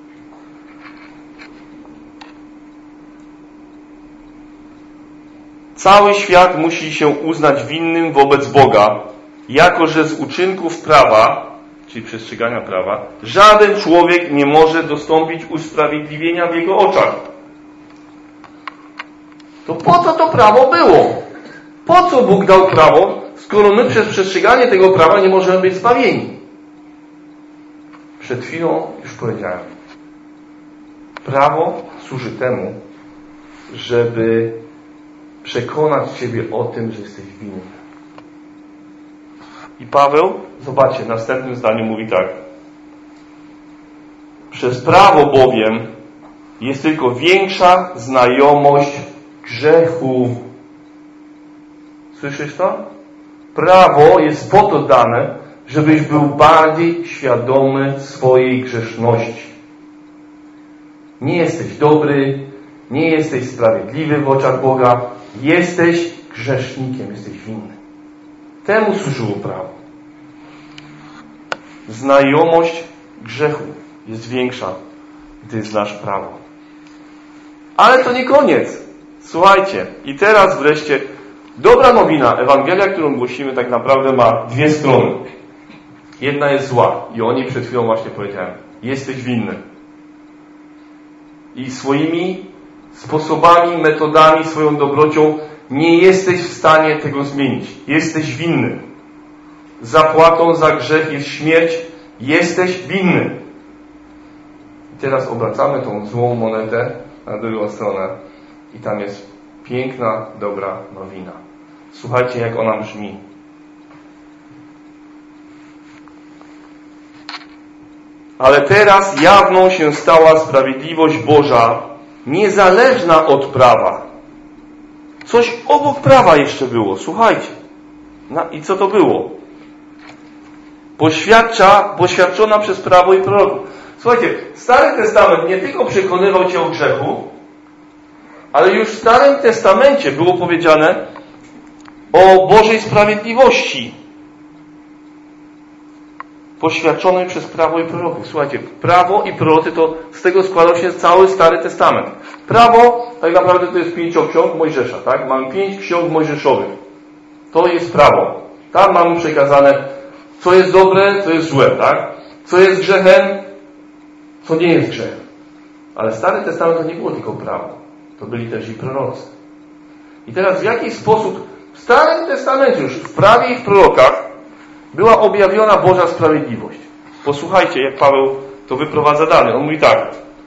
Cały świat musi się uznać winnym wobec Boga, jako że z uczynków prawa, czyli przestrzegania prawa, żaden człowiek nie może dostąpić usprawiedliwienia w jego oczach. To po co to prawo było? Po co Bóg dał prawo, skoro my przez przestrzeganie tego prawa nie możemy być zbawieni? Przed chwilą już powiedziałem. Prawo służy temu, żeby przekonać ciebie o tym, że jesteś winny. I Paweł, zobaczcie, w następnym zdaniu mówi tak. Przez prawo bowiem jest tylko większa znajomość grzechu. Słyszysz to? Prawo jest po to dane, żebyś był bardziej świadomy swojej grzeszności. Nie jesteś dobry, nie jesteś sprawiedliwy w oczach Boga, jesteś grzesznikiem, jesteś winny. Temu służyło prawo. Znajomość grzechu jest większa, gdy znasz prawo. Ale to nie koniec. Słuchajcie, i teraz wreszcie dobra nowina. Ewangelia, którą głosimy, tak naprawdę ma dwie strony. Jedna jest zła i o niej przed chwilą właśnie powiedziałem. Jesteś winny. I swoimi sposobami, metodami, swoją dobrocią nie jesteś w stanie tego zmienić. Jesteś winny. Zapłatą za grzech jest śmierć. Jesteś winny. I teraz obracamy tą złą monetę na drugą stronę i tam jest piękna, dobra nowina. Słuchajcie, jak ona brzmi. Ale teraz jawną się stała sprawiedliwość Boża, niezależna od prawa. Coś obok prawa jeszcze było. Słuchajcie. I co to było? Poświadczona przez prawo i proroków. Słuchajcie, Stary Testament nie tylko przekonywał cię o grzechu, ale już w Starym Testamencie było powiedziane o Bożej sprawiedliwości. Poświadczonej przez prawo i proroków. Słuchajcie, prawo i prorocy, to z tego składał się cały Stary Testament. Prawo, tak naprawdę to jest 5 ksiąg Mojżesza, tak? Mamy 5 ksiąg mojżeszowych. To jest prawo. Tam mamy przekazane, co jest dobre, co jest złe, tak? Co jest grzechem, co nie jest grzechem. Ale Stary Testament to nie było tylko prawo. To byli też i prorocy. I teraz w jaki sposób w Starym Testamencie już, w prawie i w prorokach była objawiona Boża sprawiedliwość. Posłuchajcie, jak Paweł to wyprowadza dalej. On mówi tak.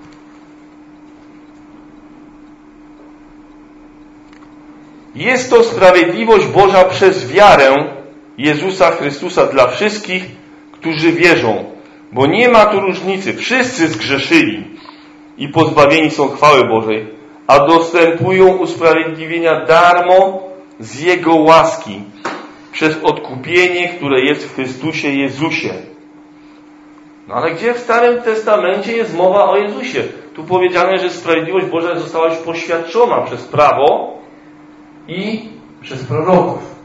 Jest to sprawiedliwość Boża przez wiarę Jezusa Chrystusa dla wszystkich, którzy wierzą, bo nie ma tu różnicy. Wszyscy zgrzeszyli i pozbawieni są chwały Bożej, a dostępują usprawiedliwienia darmo z Jego łaski przez odkupienie, które jest w Chrystusie Jezusie. No ale gdzie w Starym Testamencie jest mowa o Jezusie? Tu powiedziane, że sprawiedliwość Boża została już poświadczona przez prawo i przez proroków.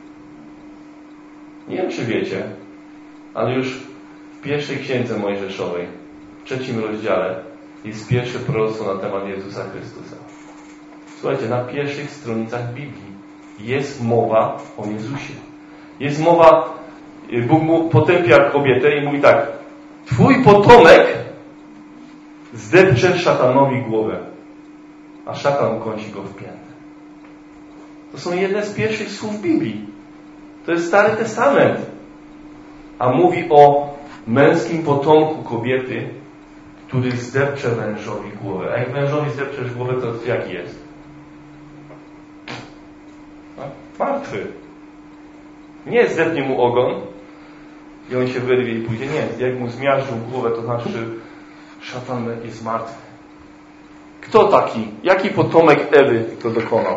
Nie wiem, czy wiecie, ale już w pierwszej księdze Mojżeszowej, w 3 rozdziale, jest pierwsze proroctwo na temat Jezusa Chrystusa. Słuchajcie, na pierwszych stronicach Biblii jest mowa o Jezusie. Jest mowa, Bóg mu potępia kobietę i mówi tak: twój potomek zdepcze szatanowi głowę, a szatan ukąsi go w piętę. To są jedne z pierwszych słów Biblii. To jest Stary Testament. A mówi o męskim potomku kobiety, który zdepcze wężowi głowę. A jak wężowi zdepczesz głowę, to jaki jest? Martwy. Nie zdepnie mu ogon i on się wyrwie i pójdzie. Nie. Jak mu zmiażdżył głowę, to znaczy szatan jest martwy. Kto taki? Jaki potomek Ewy to dokonał?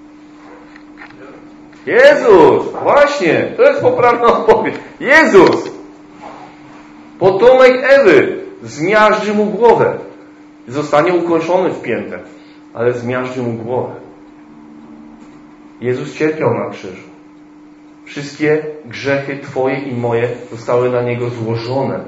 Jezus! Właśnie! To jest poprawna odpowiedź. Jezus! Potomek Ewy zmiażdży mu głowę. Zostanie ukończony w piętę, ale zmiażdży mu głowę. Jezus cierpiał na krzyżu. Wszystkie grzechy Twoje i moje zostały na Niego złożone.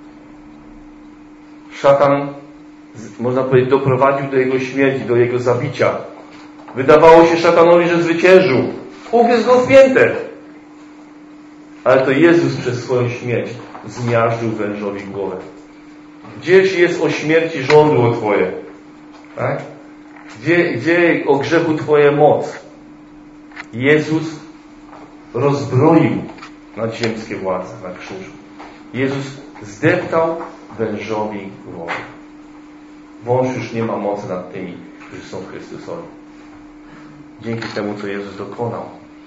Szatan, można powiedzieć, doprowadził do Jego śmierci, do Jego zabicia. Wydawało się szatanowi, że zwyciężył. Ugryzł go w piętę. Ale to Jezus przez swoją śmierć zmiażdżył wężowi głowę. Gdzieś jest o śmierci żądło Twoje? Tak? Gdzie o grzechu Twoja moc? Jezus rozbroił nadziemskie władze na krzyżu. Jezus zdeptał wężowi głowę. Wąż już nie ma mocy nad tymi, którzy są Chrystusowi. Dzięki temu, co Jezus dokonał.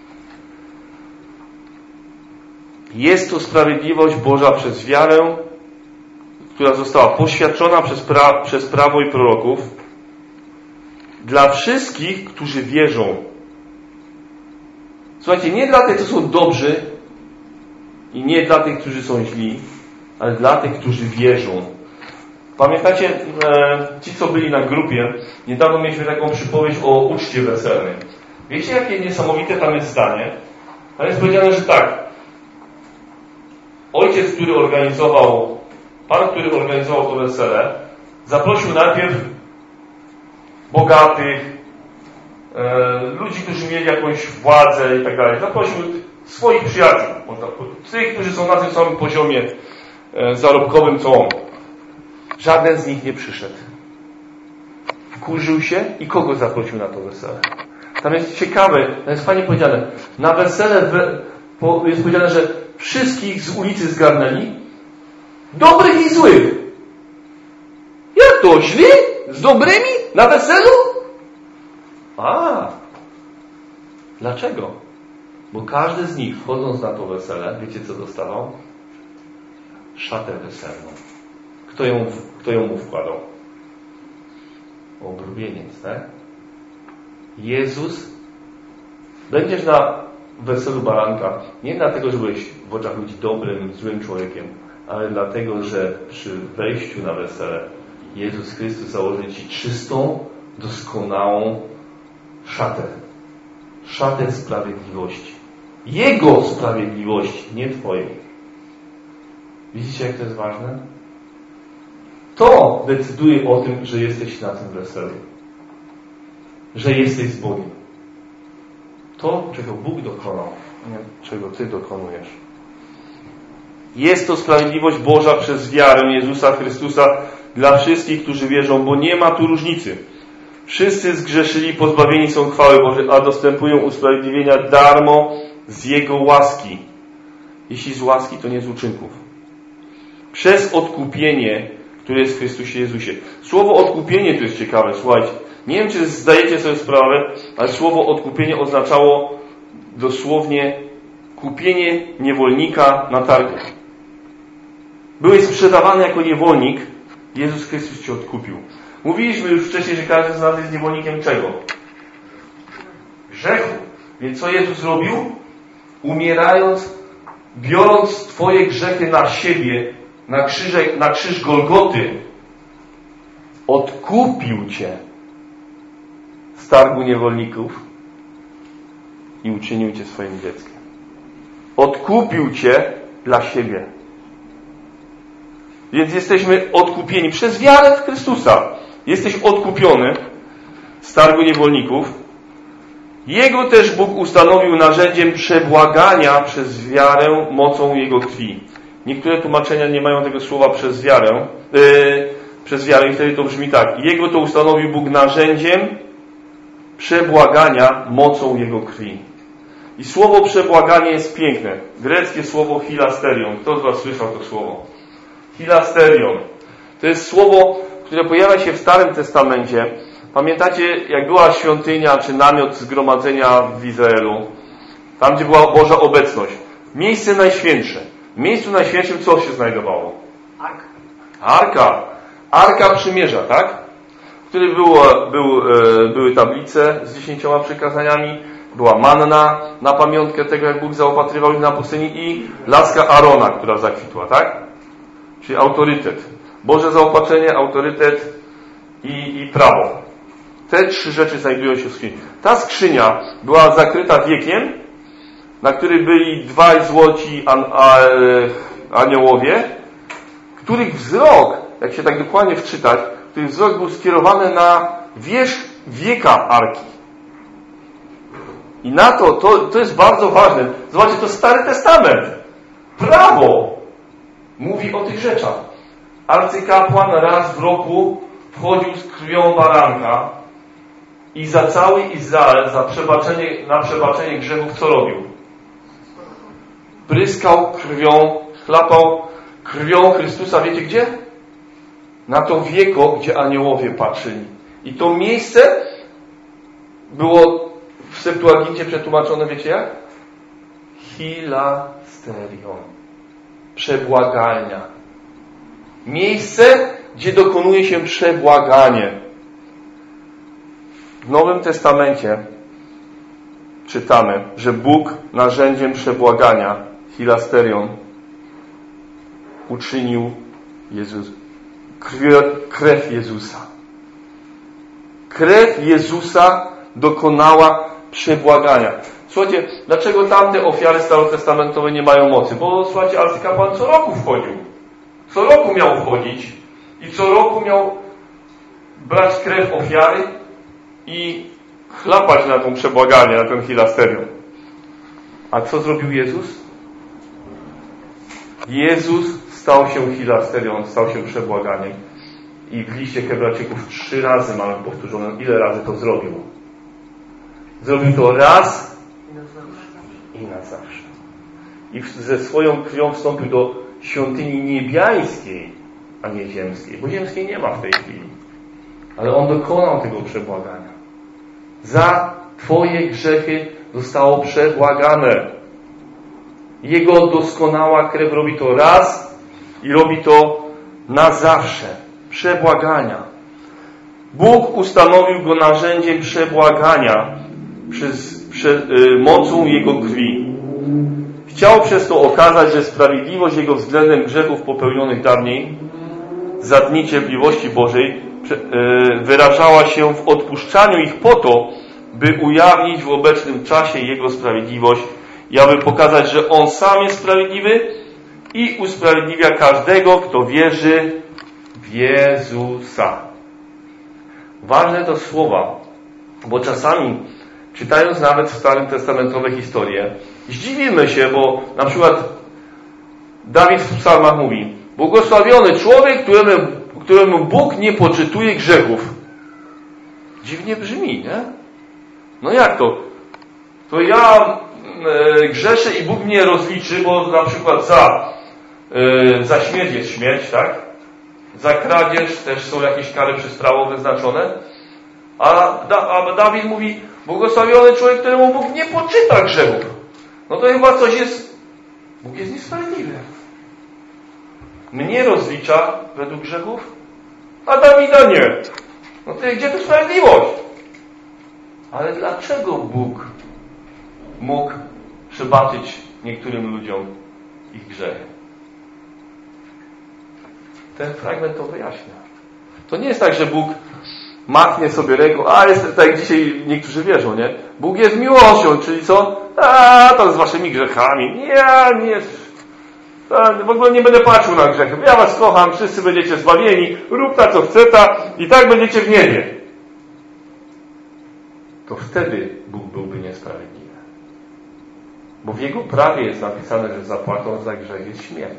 Jest to sprawiedliwość Boża przez wiarę, która została poświadczona przez prawo i proroków dla wszystkich, którzy wierzą. Słuchajcie, nie dla tych, co są dobrzy i nie dla tych, którzy są źli, ale dla tych, którzy wierzą. Pamiętacie, ci, co byli na grupie, niedawno mieliśmy taką przypowieść o uczcie weselnej. Wiecie, jakie niesamowite tam jest zdanie? Tam jest powiedziane, że tak. Ojciec, pan, który organizował to wesele, zaprosił najpierw bogatych, ludzi, którzy mieli jakąś władzę i tak dalej. Zaprosił swoich przyjaciół, tych, którzy są na tym samym poziomie zarobkowym, co on. Żaden z nich nie przyszedł. Wkurzył się i kogo zaprosił na to wesele? Tam jest ciekawe, tam jest fajnie powiedziane. Na wesele jest powiedziane, że wszystkich z ulicy zgarnęli, dobrych i złych. Jak to? Źli? Z dobrymi? Na weselu? Dlaczego? Bo każdy z nich, wchodząc na to wesele, wiecie co dostawał? Szatę weselną. Kto ją mu wkładał? Obrubieniec, tak? Jezus, będziesz na weselu baranka nie dlatego, że byłeś w oczach ludzi dobrym, złym człowiekiem, ale dlatego, że przy wejściu na wesele Jezus Chrystus założy Ci czystą, doskonałą szatę. Szatę sprawiedliwości. Jego sprawiedliwości, nie Twojej. Widzicie, jak to jest ważne? To decyduje o tym, że jesteś na tym weselu. Że jesteś z Bogiem. To, czego Bóg dokonał, nie czego Ty dokonujesz. Jest to sprawiedliwość Boża przez wiarę Jezusa Chrystusa dla wszystkich, którzy wierzą, bo nie ma tu różnicy. Wszyscy zgrzeszyli, pozbawieni są chwały Bożej, a dostępują usprawiedliwienia darmo z Jego łaski. Jeśli z łaski, to nie z uczynków. Przez odkupienie, które jest w Chrystusie Jezusie. Słowo odkupienie to jest ciekawe, słuchajcie. Nie wiem, czy zdajecie sobie sprawę, ale słowo odkupienie oznaczało dosłownie kupienie niewolnika na targu. byłeś sprzedawany jako niewolnik, Jezus Chrystus cię odkupił. Mówiliśmy już wcześniej, że każdy z nas jest niewolnikiem czego? Grzechu. Więc co Jezus robił? Umierając, biorąc twoje grzechy na siebie, na krzyż Golgoty, odkupił cię z targu niewolników i uczynił cię swoim dzieckiem. Odkupił cię dla siebie. Więc jesteśmy odkupieni przez wiarę w Chrystusa. Jesteś odkupiony z targu niewolników. Jego też Bóg ustanowił narzędziem przebłagania przez wiarę mocą Jego krwi. Niektóre tłumaczenia nie mają tego słowa przez wiarę. Przez wiarę i wtedy to brzmi tak. Jego to ustanowił Bóg narzędziem przebłagania mocą Jego krwi. I słowo przebłaganie jest piękne. Greckie słowo hilasterion. Kto z was słyszał to słowo? Hilasterion. To jest słowo, które pojawia się w Starym Testamencie. Pamiętacie, jak była świątynia czy namiot zgromadzenia w Izraelu? Tam, gdzie była Boża obecność. Miejsce najświętsze. W miejscu najświętszym co się znajdowało? Arka. Arka Przymierza, tak? W której były tablice z 10 przykazaniami. Była manna na pamiątkę tego, jak Bóg zaopatrywał ich na pustyni i laska Arona, która zakwitła, tak? Czyli autorytet. Boże zaopatrzenie, autorytet i prawo. Te 3 rzeczy znajdują się w skrzyni. Ta skrzynia była zakryta wiekiem, na którym byli 2 złoci aniołowie, których wzrok, jak się tak dokładnie wczytać, których wzrok był skierowany na wierzch wieka arki. I na to jest bardzo ważne. Zobaczcie, to Stary Testament. Prawo mówi o tych rzeczach. Arcykapłan raz w roku wchodził z krwią baranka i za cały Izrael, na przebaczenie grzechów co robił? Pryskał krwią, chlapał krwią Chrystusa, wiecie gdzie? Na to wieko, gdzie aniołowie patrzyli. I to miejsce było w Septuagincie przetłumaczone, wiecie jak? Hilasterion. Przebłagalnia. Miejsce, gdzie dokonuje się przebłaganie. W Nowym Testamencie czytamy, że Bóg narzędziem przebłagania, hilasterion, uczynił krew Jezusa. Krew Jezusa dokonała przebłagania. Słuchajcie, dlaczego tamte ofiary starotestamentowe nie mają mocy? Bo słuchajcie, arcykapłan co roku wchodził. Co roku miał wchodzić i co roku miał brać krew ofiary i chlapać na tą przebłaganie, na ten hilasterion. A co zrobił Jezus? Jezus stał się hilasterion, stał się przebłaganiem. I w liście Hebrajczyków 3 razy mamy powtórzone, ile razy to zrobił. Zrobił to raz i na zawsze. I ze swoją krwią wstąpił do świątyni niebiańskiej, a nie ziemskiej. Bo ziemskiej nie ma w tej chwili. Ale On dokonał tego przebłagania. Za Twoje grzechy zostało przebłagane. Jego doskonała krew robi to raz i robi to na zawsze. Przebłagania. Bóg ustanowił go narzędziem przebłagania mocą Jego krwi. Chciał przez to okazać, że sprawiedliwość Jego względem grzechów popełnionych dawniej za dni cierpliwości Bożej wyrażała się w odpuszczaniu ich po to, by ujawnić w obecnym czasie Jego sprawiedliwość i aby pokazać, że On sam jest sprawiedliwy i usprawiedliwia każdego, kto wierzy w Jezusa. Ważne to słowa, bo czasami, czytając nawet Starym Testamentowe historie, zdziwimy się, bo na przykład Dawid w psalmach mówi: błogosławiony człowiek, któremu Bóg nie poczytuje grzechów. Dziwnie brzmi, nie? No jak to? To ja grzeszę i Bóg mnie rozliczy, bo na przykład za śmierć jest śmierć, tak? Za kradzież też są jakieś kary przez prawo wyznaczone. A Dawid mówi: błogosławiony człowiek, któremu Bóg nie poczyta grzechów. No to chyba coś jest... Bóg jest niesprawiedliwy. mnie rozlicza według grzechów, a Dawida nie. No to gdzie tu sprawiedliwość? Ale dlaczego Bóg mógł przebaczyć niektórym ludziom ich grzechy? Ten fragment to wyjaśnia. To nie jest tak, że Bóg machnie sobie ręką, jest tak jak dzisiaj niektórzy wierzą, nie? Bóg jest miłością, czyli co? To z waszymi grzechami. Nie. W ogóle nie będę patrzył na grzechy. Ja was kocham, wszyscy będziecie zbawieni, rób ta co chce ta i tak będziecie w niebie. To wtedy Bóg byłby niesprawiedliwy. Bo w Jego prawie jest napisane, że zapłatą za grzech jest śmierć.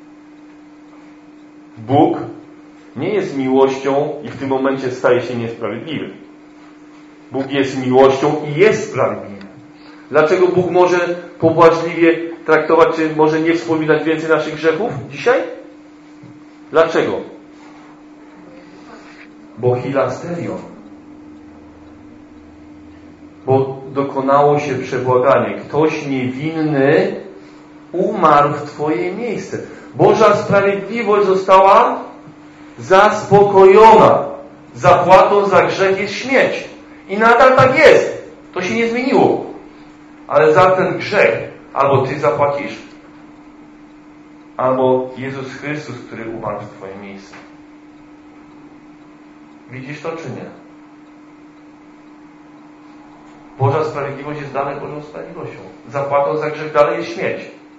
Bóg nie jest miłością i w tym momencie staje się niesprawiedliwy. Bóg jest miłością i jest sprawiedliwy. Dlaczego Bóg może pobłażliwie traktować, czy może nie wspominać więcej naszych grzechów dzisiaj? Dlaczego? Bo hilasterion. Bo dokonało się przebłaganie. Ktoś niewinny umarł w Twoje miejsce. Boża sprawiedliwość została zaspokojona. Zapłatą za grzech jest śmierć. I nadal tak jest. To się nie zmieniło. Ale za ten grzech albo Ty zapłacisz, albo Jezus Chrystus, który umarł w Twoje miejsce. Widzisz to, czy nie? Boża sprawiedliwość jest dalej Bożą sprawiedliwością. Zapłatą za grzech dalej jest śmierć.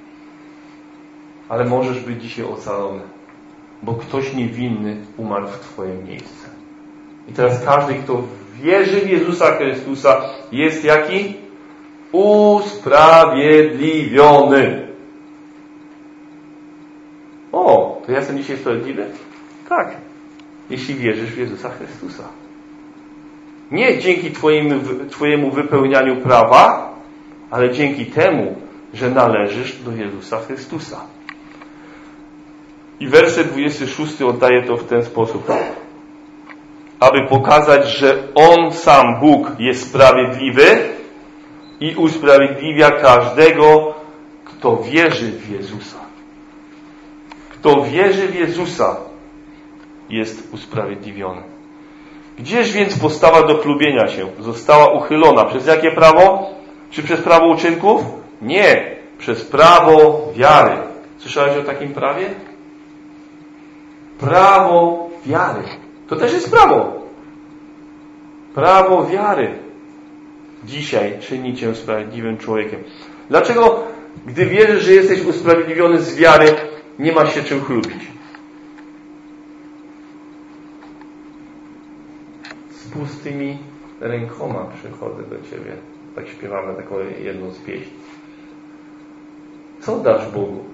Ale możesz być dzisiaj ocalony, bo ktoś niewinny umarł w Twoje miejsce. I teraz każdy, kto wierzy w Jezusa Chrystusa, jest jaki? Usprawiedliwiony. To ja jestem dzisiaj sprawiedliwy? Tak. Jeśli wierzysz w Jezusa Chrystusa. Nie dzięki Twojemu wypełnianiu prawa, ale dzięki temu, że należysz do Jezusa Chrystusa. I werset 26 oddaje to w ten sposób. Aby pokazać, że On sam, Bóg, jest sprawiedliwy i usprawiedliwia każdego, kto wierzy w Jezusa. Kto wierzy w Jezusa, jest usprawiedliwiony. Gdzież więc postawa do chlubienia się została uchylona? Przez jakie prawo? Czy przez prawo uczynków? Nie. Przez prawo wiary. Słyszałeś o takim prawie? Prawo wiary. To też jest prawo. Prawo wiary. Dzisiaj czyni cię sprawiedliwym człowiekiem. Dlaczego, gdy wierzysz, że jesteś usprawiedliwiony z wiary, nie masz się czym chlubić? Z pustymi rękoma przychodzę do Ciebie. Tak śpiewamy taką jedną z pieśni. Co dasz Bogu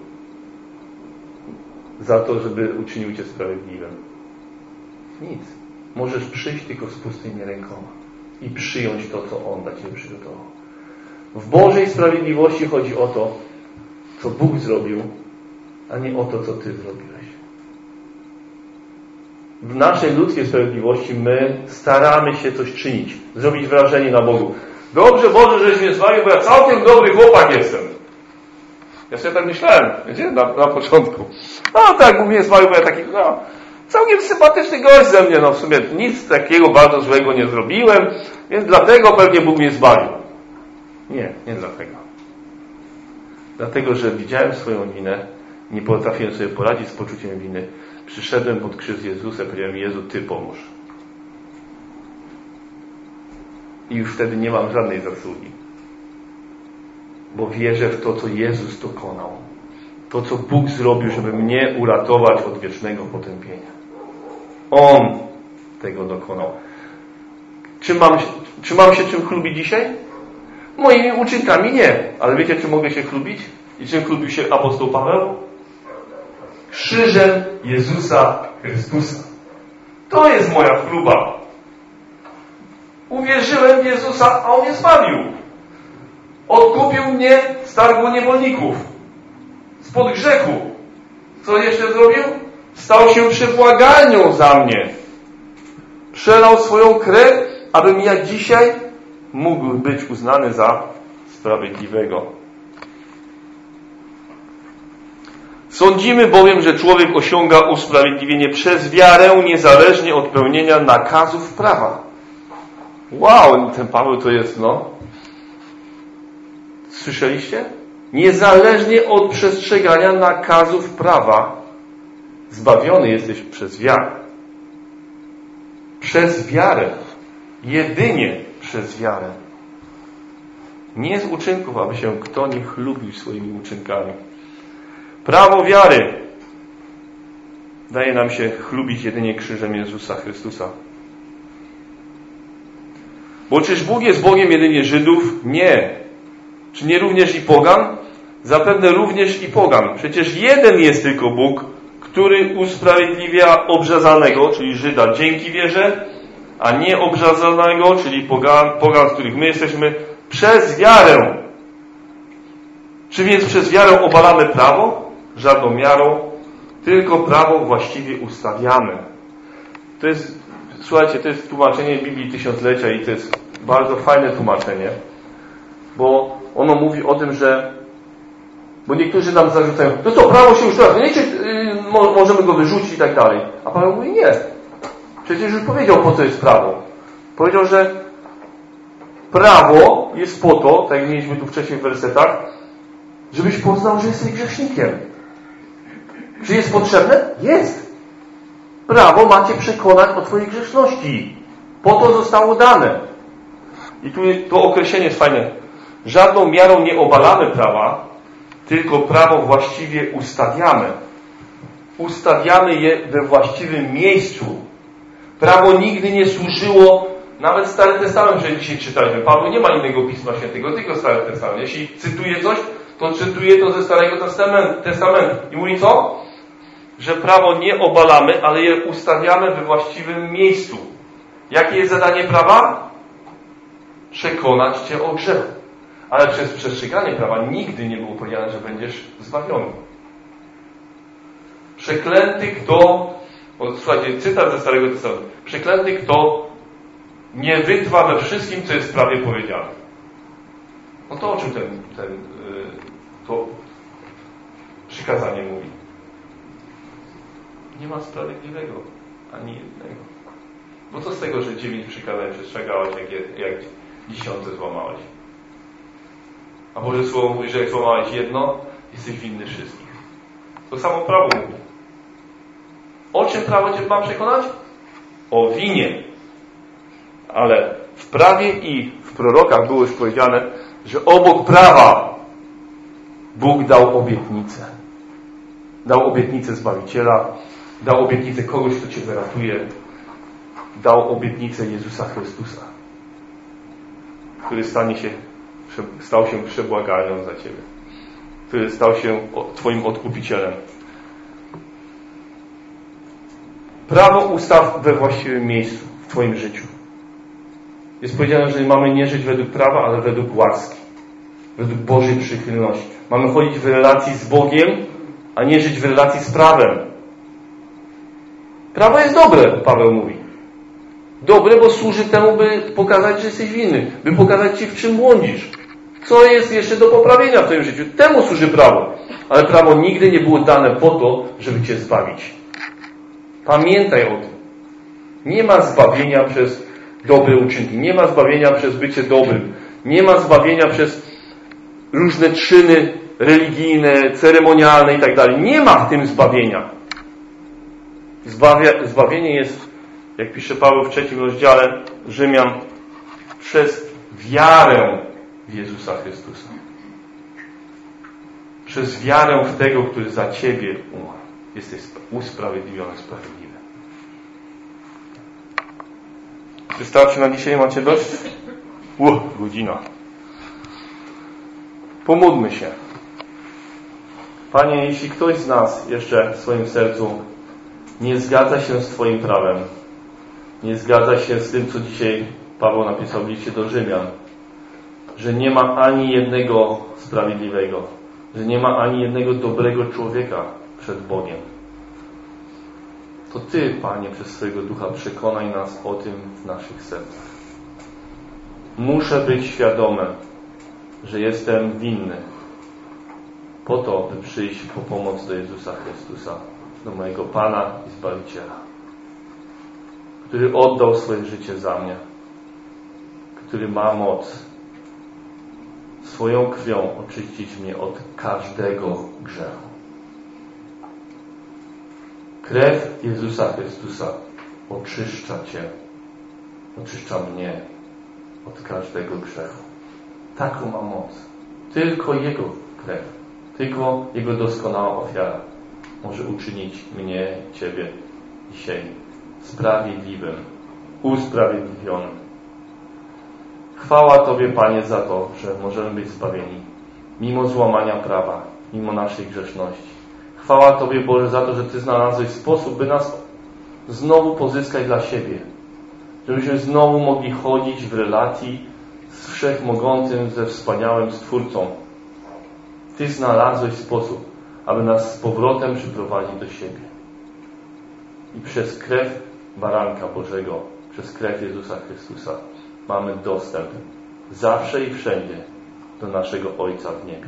za to, żeby uczynił Cię sprawiedliwym? Nic. Możesz przyjść tylko z pustymi rękoma i przyjąć to, co On dla Ciebie przygotował. W Bożej sprawiedliwości chodzi o to, co Bóg zrobił, a nie o to, co Ty zrobiłeś. W naszej ludzkiej sprawiedliwości my staramy się coś czynić, zrobić wrażenie na Bogu. Dobrze, Boże, żeś mnie zbawił, bo ja całkiem dobry chłopak jestem. Ja sobie tak myślałem, wiecie, na początku. Tak, Bóg mnie zbawił, bo ja taki, całkiem sympatyczny gość ze mnie, w sumie nic takiego bardzo złego nie zrobiłem, więc dlatego pewnie Bóg mnie zbawił. Nie dlatego. Dlatego, że widziałem swoją winę, nie potrafiłem sobie poradzić z poczuciem winy. Przyszedłem pod krzyż Jezusa, powiedziałem: Jezu, Ty pomóż. I już wtedy nie mam żadnej zasługi. Bo wierzę w to, co Jezus dokonał. To, co Bóg zrobił, żeby mnie uratować od wiecznego potępienia. On tego dokonał. Czy mam się czym chlubić dzisiaj? Moimi uczynkami nie. Ale wiecie, czym mogę się chlubić? I czym chlubił się apostoł Paweł? Krzyżem Jezusa Chrystusa. To jest moja chluba. Uwierzyłem w Jezusa, a On mnie zbawił. Odkupił mnie z targu niewolników. Spod grzechu. Co jeszcze zrobił? Stał się przebłaganią za mnie. Przelał swoją krew, abym ja dzisiaj mógł być uznany za sprawiedliwego. Sądzimy bowiem, że człowiek osiąga usprawiedliwienie przez wiarę, niezależnie od pełnienia nakazów prawa. Wow, ten Paweł to jest, Słyszeliście? Niezależnie od przestrzegania nakazów prawa, zbawiony jesteś przez wiarę. Przez wiarę. Jedynie przez wiarę. Nie z uczynków, aby się kto nie chlubił swoimi uczynkami. Prawo wiary daje nam się chlubić jedynie krzyżem Jezusa Chrystusa. Bo czyż Bóg jest Bogiem jedynie Żydów? Nie. Czy nie również i pogan? Zapewne również i pogan. Przecież jeden jest tylko Bóg, który usprawiedliwia obrzezanego, czyli Żyda, dzięki wierze, a nie obrzezanego, czyli pogan, z których my jesteśmy, przez wiarę. Czy więc przez wiarę obalamy prawo? Żadną miarą, tylko prawo właściwie ustawiamy. To jest, słuchajcie, to jest tłumaczenie Biblii Tysiąclecia i to jest bardzo fajne tłumaczenie, bo ono mówi o tym, że bo niektórzy nam zarzucają, to co, prawo się już teraz, możemy go wyrzucić i tak dalej. A Paweł mówi, nie. Przecież już powiedział, po co jest prawo. Powiedział, że prawo jest po to, tak jak mieliśmy tu wcześniej w wersetach, żebyś poznał, że jesteś grzesznikiem. Czy jest potrzebne? Jest. Prawo ma cię przekonać o twojej grzeszności. Po to zostało dane. I tu to określenie jest fajne. Żadną miarą nie obalamy prawa, tylko prawo właściwie ustawiamy. Ustawiamy je we właściwym miejscu. Prawo nigdy nie służyło, nawet Stary Testament, że dzisiaj czytaliśmy. Paweł nie ma innego Pisma Świętego, tylko Stary Testament. Jeśli cytuje coś, to czytuje to ze Starego Testamentu. I mówi co? Że prawo nie obalamy, ale je ustawiamy we właściwym miejscu. Jakie jest zadanie prawa? Przekonać cię o grzechu. Ale przez przestrzeganie prawa nigdy nie było powiedziane, że będziesz zbawiony. Przeklęty kto, słuchajcie, cytat ze Starego Testamentu. Przeklęty kto nie wytrwa we wszystkim, co jest w prawie powiedziane. No to o czym to przykazanie mówi? Nie ma sprawiedliwego, ani jednego. Bo co z tego, że 9 przykazań przestrzegałeś, jak 10 złamałeś? A Boże Słowo mówi, że jak złamałeś jedno, jesteś winny wszystkich. To samo prawo mówi. O czym prawo cię ma przekonać? O winie. Ale w prawie i w prorokach było już powiedziane, że obok prawa Bóg dał obietnicę. Dał obietnicę Zbawiciela, dał obietnicę kogoś, kto cię wyratuje, dał obietnicę Jezusa Chrystusa, który stał się przebłagalnią za ciebie, który stał się twoim odkupicielem. Prawo ustaw we właściwym miejscu w twoim życiu. Jest powiedziane, że mamy nie żyć według prawa, ale według łaski, według Bożej przychylności. Mamy chodzić w relacji z Bogiem, a nie żyć w relacji z prawem. Prawo jest dobre, Paweł mówi. Dobre, bo służy temu, by pokazać, że jesteś winny, by pokazać ci, w czym błądzisz. Co jest jeszcze do poprawienia w twoim życiu. Temu służy prawo. Ale prawo nigdy nie było dane po to, żeby cię zbawić. Pamiętaj o tym. Nie ma zbawienia przez dobre uczynki. Nie ma zbawienia przez bycie dobrym. Nie ma zbawienia przez różne czyny religijne, ceremonialne i tak dalej. Nie ma w tym zbawienia. Zbawienie jest, jak pisze Paweł w 3 rozdziale Rzymian, przez wiarę w Jezusa Chrystusa. Przez wiarę w tego, który za ciebie umarł. Jesteś usprawiedliwiony, sprawiedliwy. Wystarczy na dzisiaj? Macie dość? Godzina. Pomódlmy się. Panie, jeśli ktoś z nas jeszcze w swoim sercu nie zgadza się z Twoim prawem, nie zgadza się z tym, co dzisiaj Paweł napisał w liście do Rzymian, że nie ma ani jednego sprawiedliwego, że nie ma ani jednego dobrego człowieka przed Bogiem, to Ty, Panie, przez swojego Ducha przekonaj nas o tym w naszych sercach. Muszę być świadomy, że jestem winny, po to, by przyjść po pomoc do Jezusa Chrystusa, do mojego Pana i Zbawiciela, który oddał swoje życie za mnie, który ma moc swoją krwią oczyścić mnie od każdego grzechu. Krew Jezusa Chrystusa oczyszcza Cię, oczyszcza mnie od każdego grzechu. Taką ma moc. Tylko Jego krew, tylko Jego doskonała ofiara może uczynić mnie, Ciebie dzisiaj sprawiedliwym, usprawiedliwionym. Chwała Tobie, Panie, za to, że możemy być zbawieni mimo złamania prawa, mimo naszej grzeszności. Chwała Tobie, Boże, za to, że Ty znalazłeś sposób, by nas znowu pozyskać dla siebie. Żebyśmy znowu mogli chodzić w relacji z Wszechmogącym, ze wspaniałym Stwórcą. Ty znalazłeś sposób, aby nas z powrotem przyprowadzić do siebie. I przez krew Baranka Bożego, przez krew Jezusa Chrystusa mamy dostęp zawsze i wszędzie do naszego Ojca w niebie.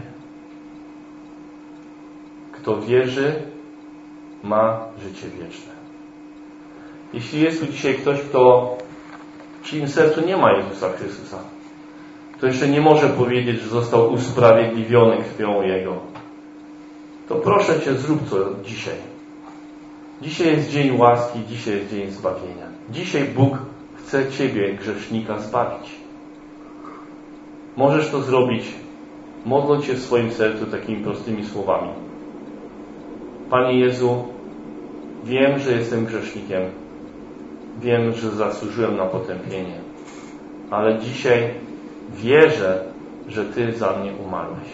Kto wierzy, ma życie wieczne. Jeśli jest tu dzisiaj ktoś, kto w czyim sercu nie ma Jezusa Chrystusa, kto jeszcze nie może powiedzieć, że został usprawiedliwiony krwią Jego, to proszę Cię, zrób to dzisiaj. Dzisiaj jest dzień łaski, dzisiaj jest dzień zbawienia. Dzisiaj Bóg chce Ciebie, grzesznika, zbawić. Możesz to zrobić, modląc się w swoim sercu takimi prostymi słowami. Panie Jezu, wiem, że jestem grzesznikiem. Wiem, że zasłużyłem na potępienie. Ale dzisiaj wierzę, że Ty za mnie umarłeś.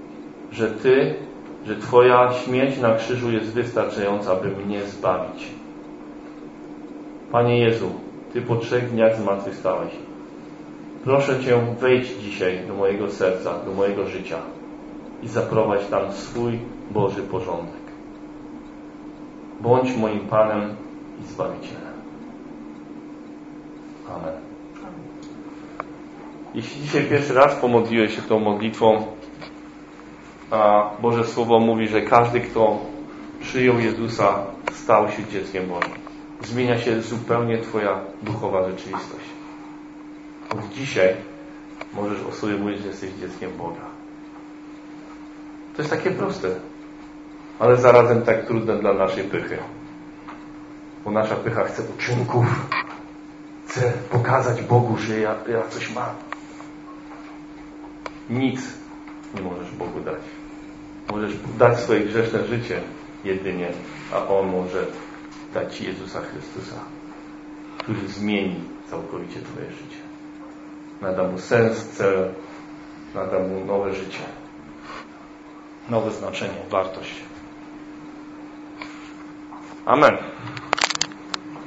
Że Twoja śmierć na krzyżu jest wystarczająca, by mnie zbawić. Panie Jezu, Ty po 3 dniach zmartwychwstałeś. Proszę Cię, wejdź dzisiaj do mojego serca, do mojego życia i zaprowadź tam swój Boży porządek. Bądź moim Panem i Zbawicielem. Amen. Jeśli dzisiaj pierwszy raz pomodliłeś się tą modlitwą, a Boże Słowo mówi, że każdy, kto przyjął Jezusa, stał się dzieckiem Bożym. Zmienia się zupełnie Twoja duchowa rzeczywistość. Od dzisiaj możesz o sobie mówić, że jesteś dzieckiem Boga. To jest takie proste, ale zarazem tak trudne dla naszej pychy. Bo nasza pycha chce uczynków, chce pokazać Bogu, że ja coś mam. Nic nie możesz Bogu dać. Możesz dać swoje grzeszne życie jedynie, a On może dać Ci Jezusa Chrystusa, który zmieni całkowicie Twoje życie. Nada Mu sens, cel, nada Mu nowe życie, nowe znaczenie, wartość. Amen.